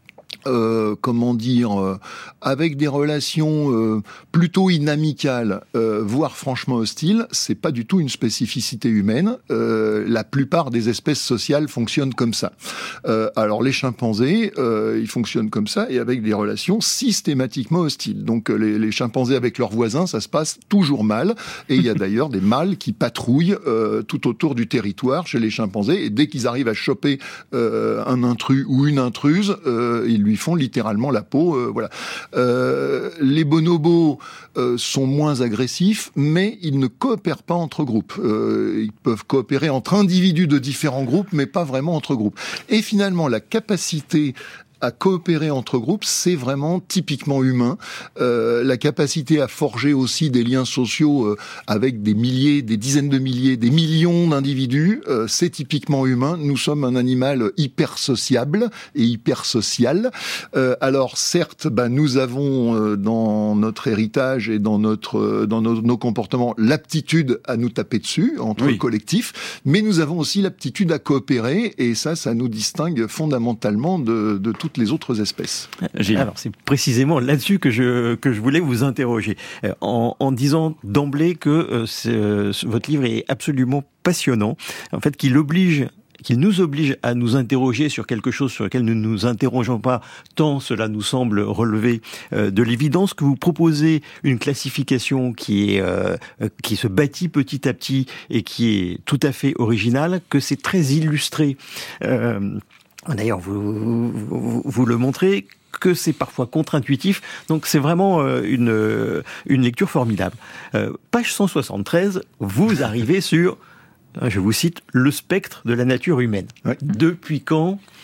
Euh, comment dire, euh, avec des relations euh, plutôt inamicales, euh, voire franchement hostiles, c'est pas du tout une spécificité humaine. Euh, la plupart des espèces sociales fonctionnent comme ça. Euh, alors les chimpanzés, euh, ils fonctionnent comme ça et avec des relations systématiquement hostiles. Donc les, les chimpanzés avec leurs voisins, ça se passe toujours mal. Et il y a d'ailleurs des mâles qui patrouillent euh, tout autour du territoire chez les chimpanzés. Et dès qu'ils arrivent à choper euh, un intrus ou une intruse, euh, ils lui font littéralement la peau. Euh, voilà. Euh, les bonobos euh, sont moins agressifs, mais ils ne coopèrent pas entre groupes. Euh, ils peuvent coopérer entre individus de différents groupes, mais pas vraiment entre groupes. Et finalement, la capacité à coopérer entre groupes, c'est vraiment typiquement humain. Euh, la capacité à forger aussi des liens sociaux euh, avec des milliers, des dizaines de milliers, des millions d'individus, euh, c'est typiquement humain. Nous sommes un animal hyper sociable et hyper social. Euh, alors certes, bah, nous avons euh, dans notre héritage et dans notre euh, dans nos, nos comportements l'aptitude à nous taper dessus entre oui. collectifs, mais nous avons aussi l'aptitude à coopérer, et ça, ça nous distingue fondamentalement de, de tout les autres espèces. Alors c'est précisément là-dessus que je que je voulais vous interroger, en, en disant d'emblée que euh, euh, votre livre est absolument passionnant, en fait qu'il oblige qu'il nous oblige à nous interroger sur quelque chose sur lequel nous ne nous interrogeons pas, tant cela nous semble relever euh, de l'évidence, que vous proposez une classification qui est euh, qui se bâtit petit à petit et qui est tout à fait originale, que c'est très illustré. Euh, D'ailleurs, vous, vous, vous le montrez, que c'est parfois contre-intuitif, donc c'est vraiment euh, une, euh, une lecture formidable. Euh, page cent soixante-treize, vous arrivez sur, je vous cite, le spectre de la nature humaine. Oui. Depuis quand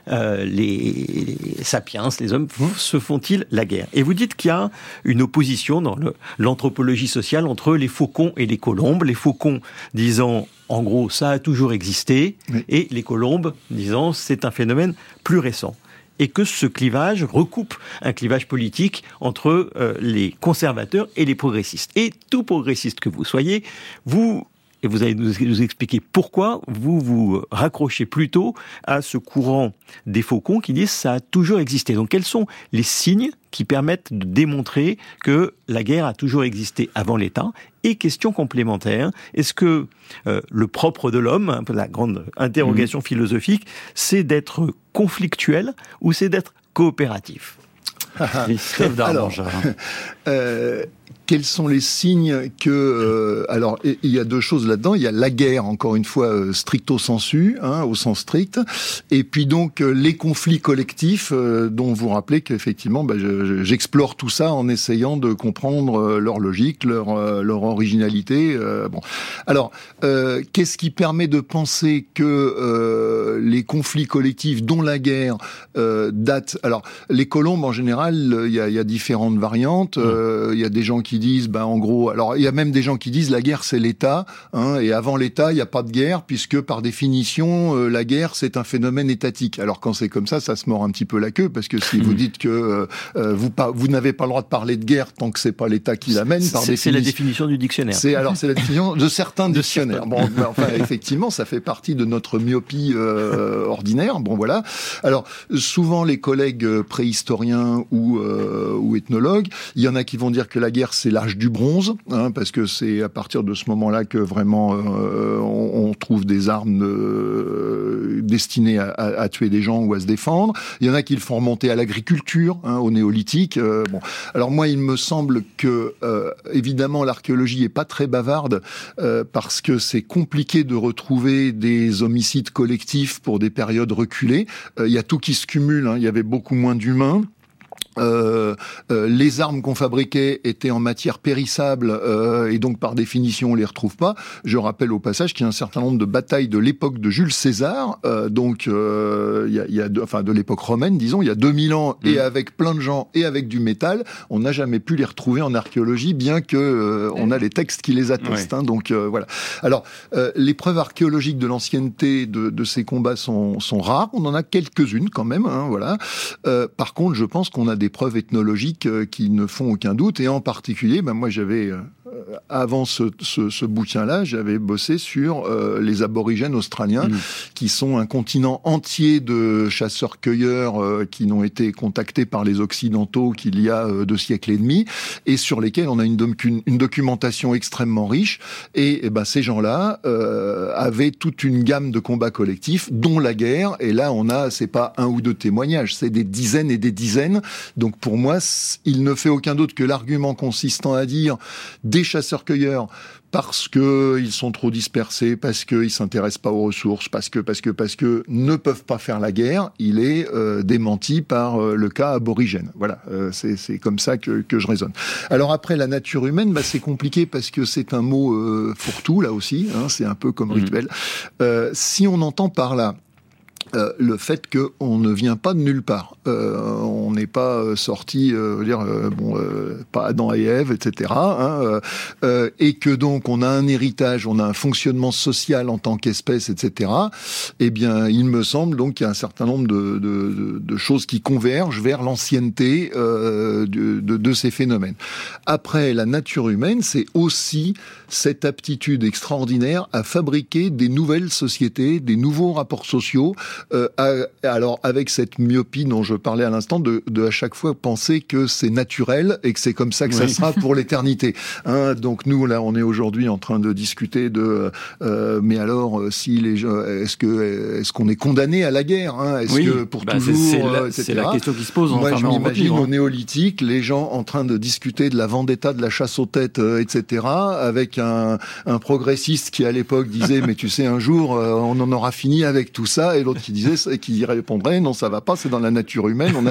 euh, les, les sapiens, les hommes, se font-ils la guerre? Et vous dites qu'il y a une opposition dans le, l'anthropologie sociale entre les faucons et les colombes. Les faucons disant, en gros, ça a toujours existé, oui. Et les colombes disant, c'est un phénomène plus récent. Et que ce clivage recoupe un clivage politique entre euh, les conservateurs et les progressistes. Et tout progressiste que vous soyez, vous, et vous allez nous, nous expliquer pourquoi, vous vous raccrochez plutôt à ce courant des faucons qui disent ça a toujours existé. Donc quels sont les signes qui permettent de démontrer que la guerre a toujours existé avant l'État? Et question complémentaire, est-ce que euh, le propre de l'homme, un peu la grande interrogation mmh. philosophique, c'est d'être conflictuel ou c'est d'être coopératif? Christophe Darmangeard. euh, quels sont les signes que... Euh, alors, il y a deux choses là-dedans. Il y a la guerre, encore une fois, euh, stricto sensu, hein, au sens strict. Et puis donc, euh, les conflits collectifs, euh, dont vous rappelez qu'effectivement, bah, je, je, j'explore tout ça en essayant de comprendre euh, leur logique, leur, euh, leur originalité. Euh, bon. Alors, euh, qu'est-ce qui permet de penser que euh, les conflits collectifs, dont la guerre, euh, datent... Alors, les colombes, en général, il y a, il y a différentes variantes. Euh, il y a des gens qui disent, ben en gros, alors il y a même des gens qui disent la guerre c'est l'État, hein, et avant l'État il n'y a pas de guerre puisque par définition euh, la guerre c'est un phénomène étatique. Alors quand c'est comme ça, ça se mord un petit peu la queue parce que si vous dites que euh, vous pas, vous n'avez pas le droit de parler de guerre tant que c'est pas l'État qui l'amène, par c'est, définition. C'est la définition du dictionnaire. C'est alors c'est la définition de certains de dictionnaires. Certains. Bon, enfin effectivement ça fait partie de notre myopie euh, ordinaire. Bon voilà. Alors souvent les collègues préhistoriens ou euh, ou ethnologues, il y en a qui vont dire que la guerre c'est l'âge du bronze, hein, parce que c'est à partir de ce moment-là que vraiment euh, on, on trouve des armes euh, destinées à, à, à tuer des gens ou à se défendre. Il y en a qui le font remonter à l'agriculture, hein, au néolithique. Euh, bon, alors moi il me semble que euh, évidemment l'archéologie est pas très bavarde euh, parce que c'est compliqué de retrouver des homicides collectifs pour des périodes reculées. Euh, il y a tout qui se cumule, hein, il y avait beaucoup moins d'humains. Euh, euh, les armes qu'on fabriquait étaient en matière périssable euh, et donc par définition on les retrouve pas. Je rappelle au passage qu'il y a un certain nombre de batailles de l'époque de Jules César, euh, donc euh, il y a, il y a de, enfin de l'époque romaine, disons, il y a deux mille ans mmh. et avec plein de gens et avec du métal, on n'a jamais pu les retrouver en archéologie, bien que euh, on a les textes qui les attestent. Ouais. Hein, donc euh, voilà. Alors euh, les preuves archéologiques de l'ancienneté de, de ces combats sont, sont rares. On en a quelques-unes quand même. Hein, voilà. Euh, par contre, je pense qu'on a des des preuves ethnologiques euh, qui ne font aucun doute, et en particulier, ben moi j'avais, euh, avant ce, ce, ce bouquin-là, j'avais bossé sur euh, les aborigènes australiens, mmh. qui sont un continent entier de chasseurs-cueilleurs euh, qui n'ont été contactés par les Occidentaux qu'il y a euh, deux siècles et demi, et sur lesquels on a une, docu- une documentation extrêmement riche, et, et ben, ces gens-là euh, avaient toute une gamme de combats collectifs, dont la guerre, et là on a, c'est pas un ou deux témoignages, c'est des dizaines et des dizaines. Donc pour moi, il ne fait aucun doute que l'argument consistant à dire des chasseurs-cueilleurs parce que ils sont trop dispersés, parce qu'ils s'intéressent pas aux ressources, parce que parce que parce que ne peuvent pas faire la guerre, il est euh, démenti par euh, le cas aborigène. Voilà, euh, c'est c'est comme ça que que je raisonne. Alors après la nature humaine, bah c'est compliqué parce que c'est un mot euh, fourre-tout là aussi. Hein, c'est un peu comme mmh. rituel. Euh, si on entend par là Euh, le fait qu'on ne vient pas de nulle part, euh, on n'est pas euh, sorti, euh, dire euh, bon, euh, pas Adam et Ève, et cetera. Hein, euh, et que donc on a un héritage, on a un fonctionnement social en tant qu'espèce, et cetera. Eh bien, il me semble donc qu'il y a un certain nombre de, de, de choses qui convergent vers l'ancienneté euh, de, de, de ces phénomènes. Après, la nature humaine, c'est aussi cette aptitude extraordinaire à fabriquer des nouvelles sociétés, des nouveaux rapports sociaux. Euh, à, alors avec cette myopie dont je parlais à l'instant, de, de à chaque fois penser que c'est naturel et que c'est comme ça que oui. ça sera pour l'éternité. Hein, donc nous là, on est aujourd'hui en train de discuter de, euh, mais alors si les gens, est-ce que est-ce qu'on est condamné à la guerre, hein, est-ce oui, que pour bah toujours, c'est, c'est, la, et cetera. C'est la question qui se pose. Moi, je m'imagine hein. au néolithique, les gens en train de discuter de la vendetta, de la chasse aux têtes, euh, et cetera. Avec un, un progressiste qui à l'époque disait, mais tu sais, un jour, euh, on en aura fini avec tout ça, et l'autre qui disait, qui répondrait, non, ça va pas, c'est dans la nature humaine, on a toujours fait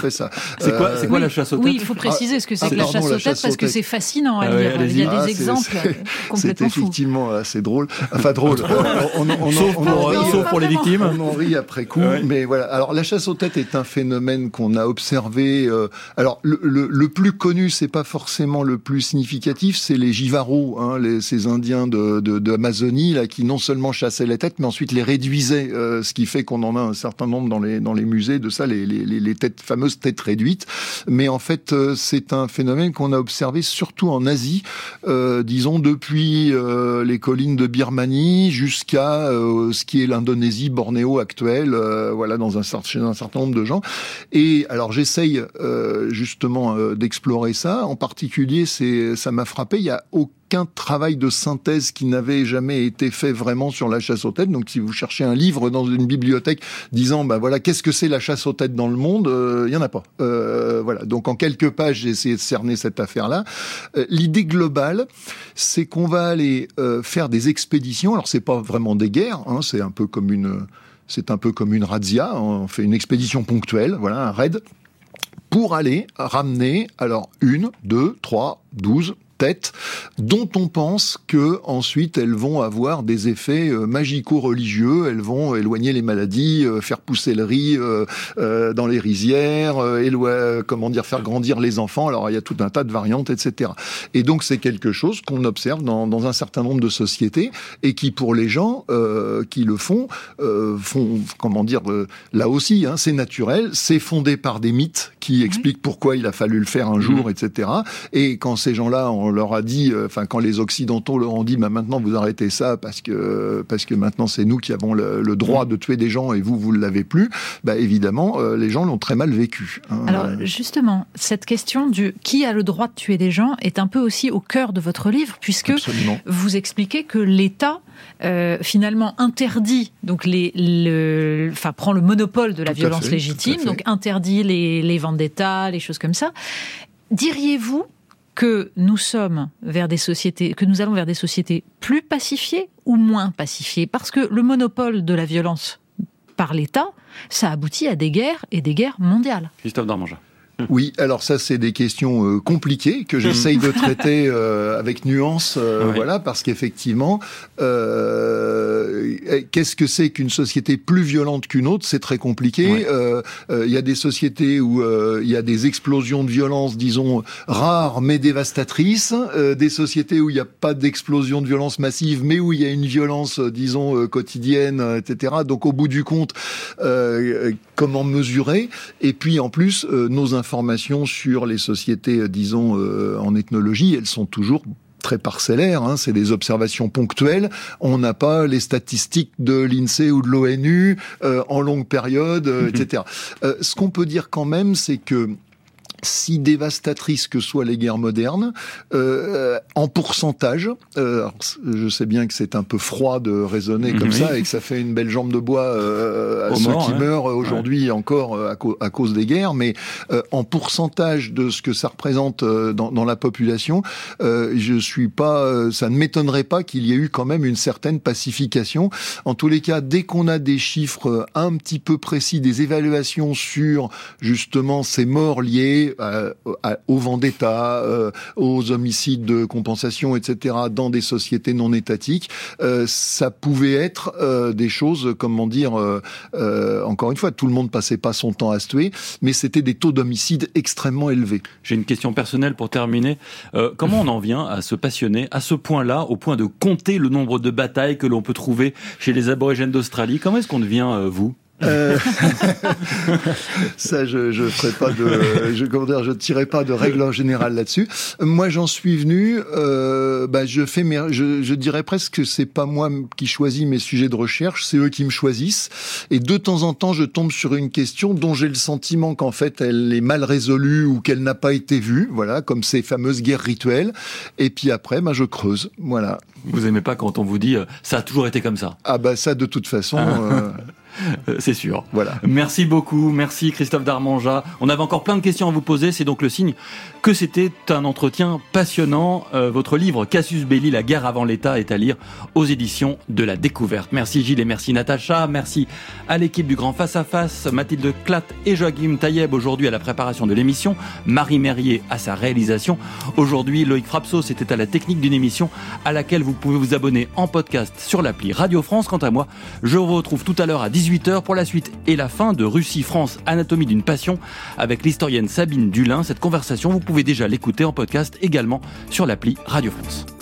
fait ça. C'est quoi, c'est quoi oui, la chasse aux têtes? Oui, il faut préciser ce que c'est ah, que la pardon, chasse aux la têtes, chasse parce aux que têtes. c'est fascinant à Ah ouais, lire. Il y a Ah, des c'est- exemples c'est- complètement C'est fous. effectivement assez drôle. Enfin, drôle. On, on, on, Sauf on, pour, on, euh, rit, sauf pour les victimes. on en rit après coup, Ouais. mais voilà. Alors, la chasse aux têtes est un phénomène qu'on a observé. Euh, alors, le, le, le plus connu, c'est pas forcément le plus significatif, c'est les Jivaros, hein, les, ces Indiens de, de, de Amazonie, là, qui non seulement chassaient les têtes, mais ensuite les réduisaient, euh, ce qui fait qu'on en a un certain nombre dans les dans les musées de ça, les les, les têtes fameuses têtes réduites. Mais en fait, euh, c'est un phénomène qu'on a observé surtout en Asie, euh, disons depuis euh, les collines de Birmanie jusqu'à euh, ce qui est l'Indonésie, Bornéo actuelle, euh, voilà, dans un certain chez un certain nombre de gens. Et alors j'essaye euh, justement euh, d'explorer ça. En particulier, c'est ça m'a frappé. Il y a aucun travail de synthèse qui n'avait jamais été fait vraiment sur la chasse aux têtes. Donc, si vous cherchez un livre dans une bibliothèque disant, bah voilà, qu'est-ce que c'est la chasse aux têtes dans le monde, euh, il y en a pas. Euh, voilà. Donc, en quelques pages, j'ai essayé de cerner cette affaire-là. Euh, l'idée globale, c'est qu'on va aller euh, faire des expéditions. Alors, c'est pas vraiment des guerres, hein, c'est un peu comme une, c'est un peu comme une razzia. On fait une expédition ponctuelle, voilà, un raid, pour aller ramener, alors une, deux, trois, douze têtes, dont on pense que ensuite elles vont avoir des effets euh, magico-religieux, elles vont éloigner les maladies, euh, faire pousser le riz euh, euh, dans les rizières, euh, éloi- comment dire, faire grandir les enfants. Alors il y a tout un tas de variantes, et cetera. Et donc c'est quelque chose qu'on observe dans, dans un certain nombre de sociétés et qui, pour les gens euh, qui le font, euh, font, comment dire, euh, là aussi, hein, c'est naturel, c'est fondé par des mythes qui expliquent pourquoi il a fallu le faire un jour, mmh. et cetera. Et quand ces gens-là, on leur a dit, enfin, quand les Occidentaux leur ont dit, bah, maintenant vous arrêtez ça parce que, parce que maintenant c'est nous qui avons le, le droit de tuer des gens et vous, vous ne l'avez plus, bah, évidemment, euh, les gens l'ont très mal vécu. Hein. Alors, justement, cette question du qui a le droit de tuer des gens est un peu aussi au cœur de votre livre, puisque Absolument. Vous expliquez que l'État, euh, finalement, interdit, donc les, le, enfin, prend le monopole de la tout violence fait, légitime, donc interdit les, les vendettas, les choses comme ça. Diriez-vous que nous sommes vers des sociétés, que nous allons vers des sociétés plus pacifiées ou moins pacifiées? Parce que le monopole de la violence par l'État, ça aboutit à des guerres et des guerres mondiales. Christophe Darmangeat. Oui, alors ça c'est des questions euh, compliquées que j'essaye de traiter euh, avec nuance, euh, ouais. voilà, parce qu'effectivement, euh, qu'est-ce que c'est qu'une société plus violente qu'une autre? C'est très compliqué. Il ouais. euh, euh, y a des sociétés où il euh, y a des explosions de violence, disons rares mais dévastatrices, euh, des sociétés où il n'y a pas d'explosion de violence massive, mais où il y a une violence, disons euh, quotidienne, et cetera. Donc au bout du compte, euh, comment mesurer? Et puis en plus, euh, nos informations informations sur les sociétés, disons, euh, en ethnologie, elles sont toujours très parcellaires, hein, c'est des observations ponctuelles, on n'a pas les statistiques de l'INSEE ou de l'ONU euh, en longue période, euh, et cetera. Euh, ce qu'on peut dire quand même, c'est que si dévastatrices que soient les guerres modernes, euh, en pourcentage, euh, alors, je sais bien que c'est un peu froid de raisonner comme oui. ça et que ça fait une belle jambe de bois euh, à Au ceux mort, qui hein. meurent aujourd'hui ouais. encore à, co- à cause des guerres, mais euh, en pourcentage de ce que ça représente euh, dans, dans la population, euh, je suis pas, euh, ça ne m'étonnerait pas qu'il y ait eu quand même une certaine pacification. En tous les cas, dès qu'on a des chiffres un petit peu précis, des évaluations sur justement ces morts liées Euh, aux vendettas, euh, aux homicides de compensation, et cetera, dans des sociétés non étatiques, euh, ça pouvait être euh, des choses, comment dire, euh, euh, encore une fois, tout le monde passait pas son temps à se tuer, mais c'était des taux d'homicide extrêmement élevés. J'ai une question personnelle pour terminer. Euh, comment on en vient à se passionner à ce point-là, au point de compter le nombre de batailles que l'on peut trouver chez les aborigènes d'Australie? Comment est-ce qu'on devient, euh, vous Euh, ça, je je ferai pas de, je comment dire, je tirerai pas de règle en général là-dessus. Moi, j'en suis venu. Euh, bah, je fais mes, je, je dirais presque que c'est pas moi qui choisis mes sujets de recherche, c'est eux qui me choisissent. Et de temps en temps, je tombe sur une question dont j'ai le sentiment qu'en fait, elle est mal résolue ou qu'elle n'a pas été vue. Voilà, comme ces fameuses guerres rituelles. Et puis après, bah, je creuse. Voilà. Vous aimez pas quand on vous dit euh, ça a toujours été comme ça? Ah bah ça, de toute façon. euh... euh, c'est sûr. Voilà. Merci beaucoup, merci Christophe Darmanjat. On avait encore plein de questions à vous poser, c'est donc le signe que c'était un entretien passionnant. Euh, votre livre Casus Belli, la guerre avant l'État, est à lire aux éditions de la Découverte. Merci Gilles et merci Natacha, merci à l'équipe du Grand Face à Face, Mathilde Clatt et Joachim Taïeb aujourd'hui à la préparation de l'émission, Marie Merrier à sa réalisation. Aujourd'hui, Loïc Frapsos était à la technique d'une émission à laquelle vous pouvez vous abonner en podcast sur l'appli Radio France. Quant à moi, je vous retrouve tout à l'heure à dix-huit heures pour la suite et la fin de Russie-France, anatomie d'une passion avec l'historienne Sabine Dulin. Cette conversation, vous pouvez déjà l'écouter en podcast également sur l'appli Radio France.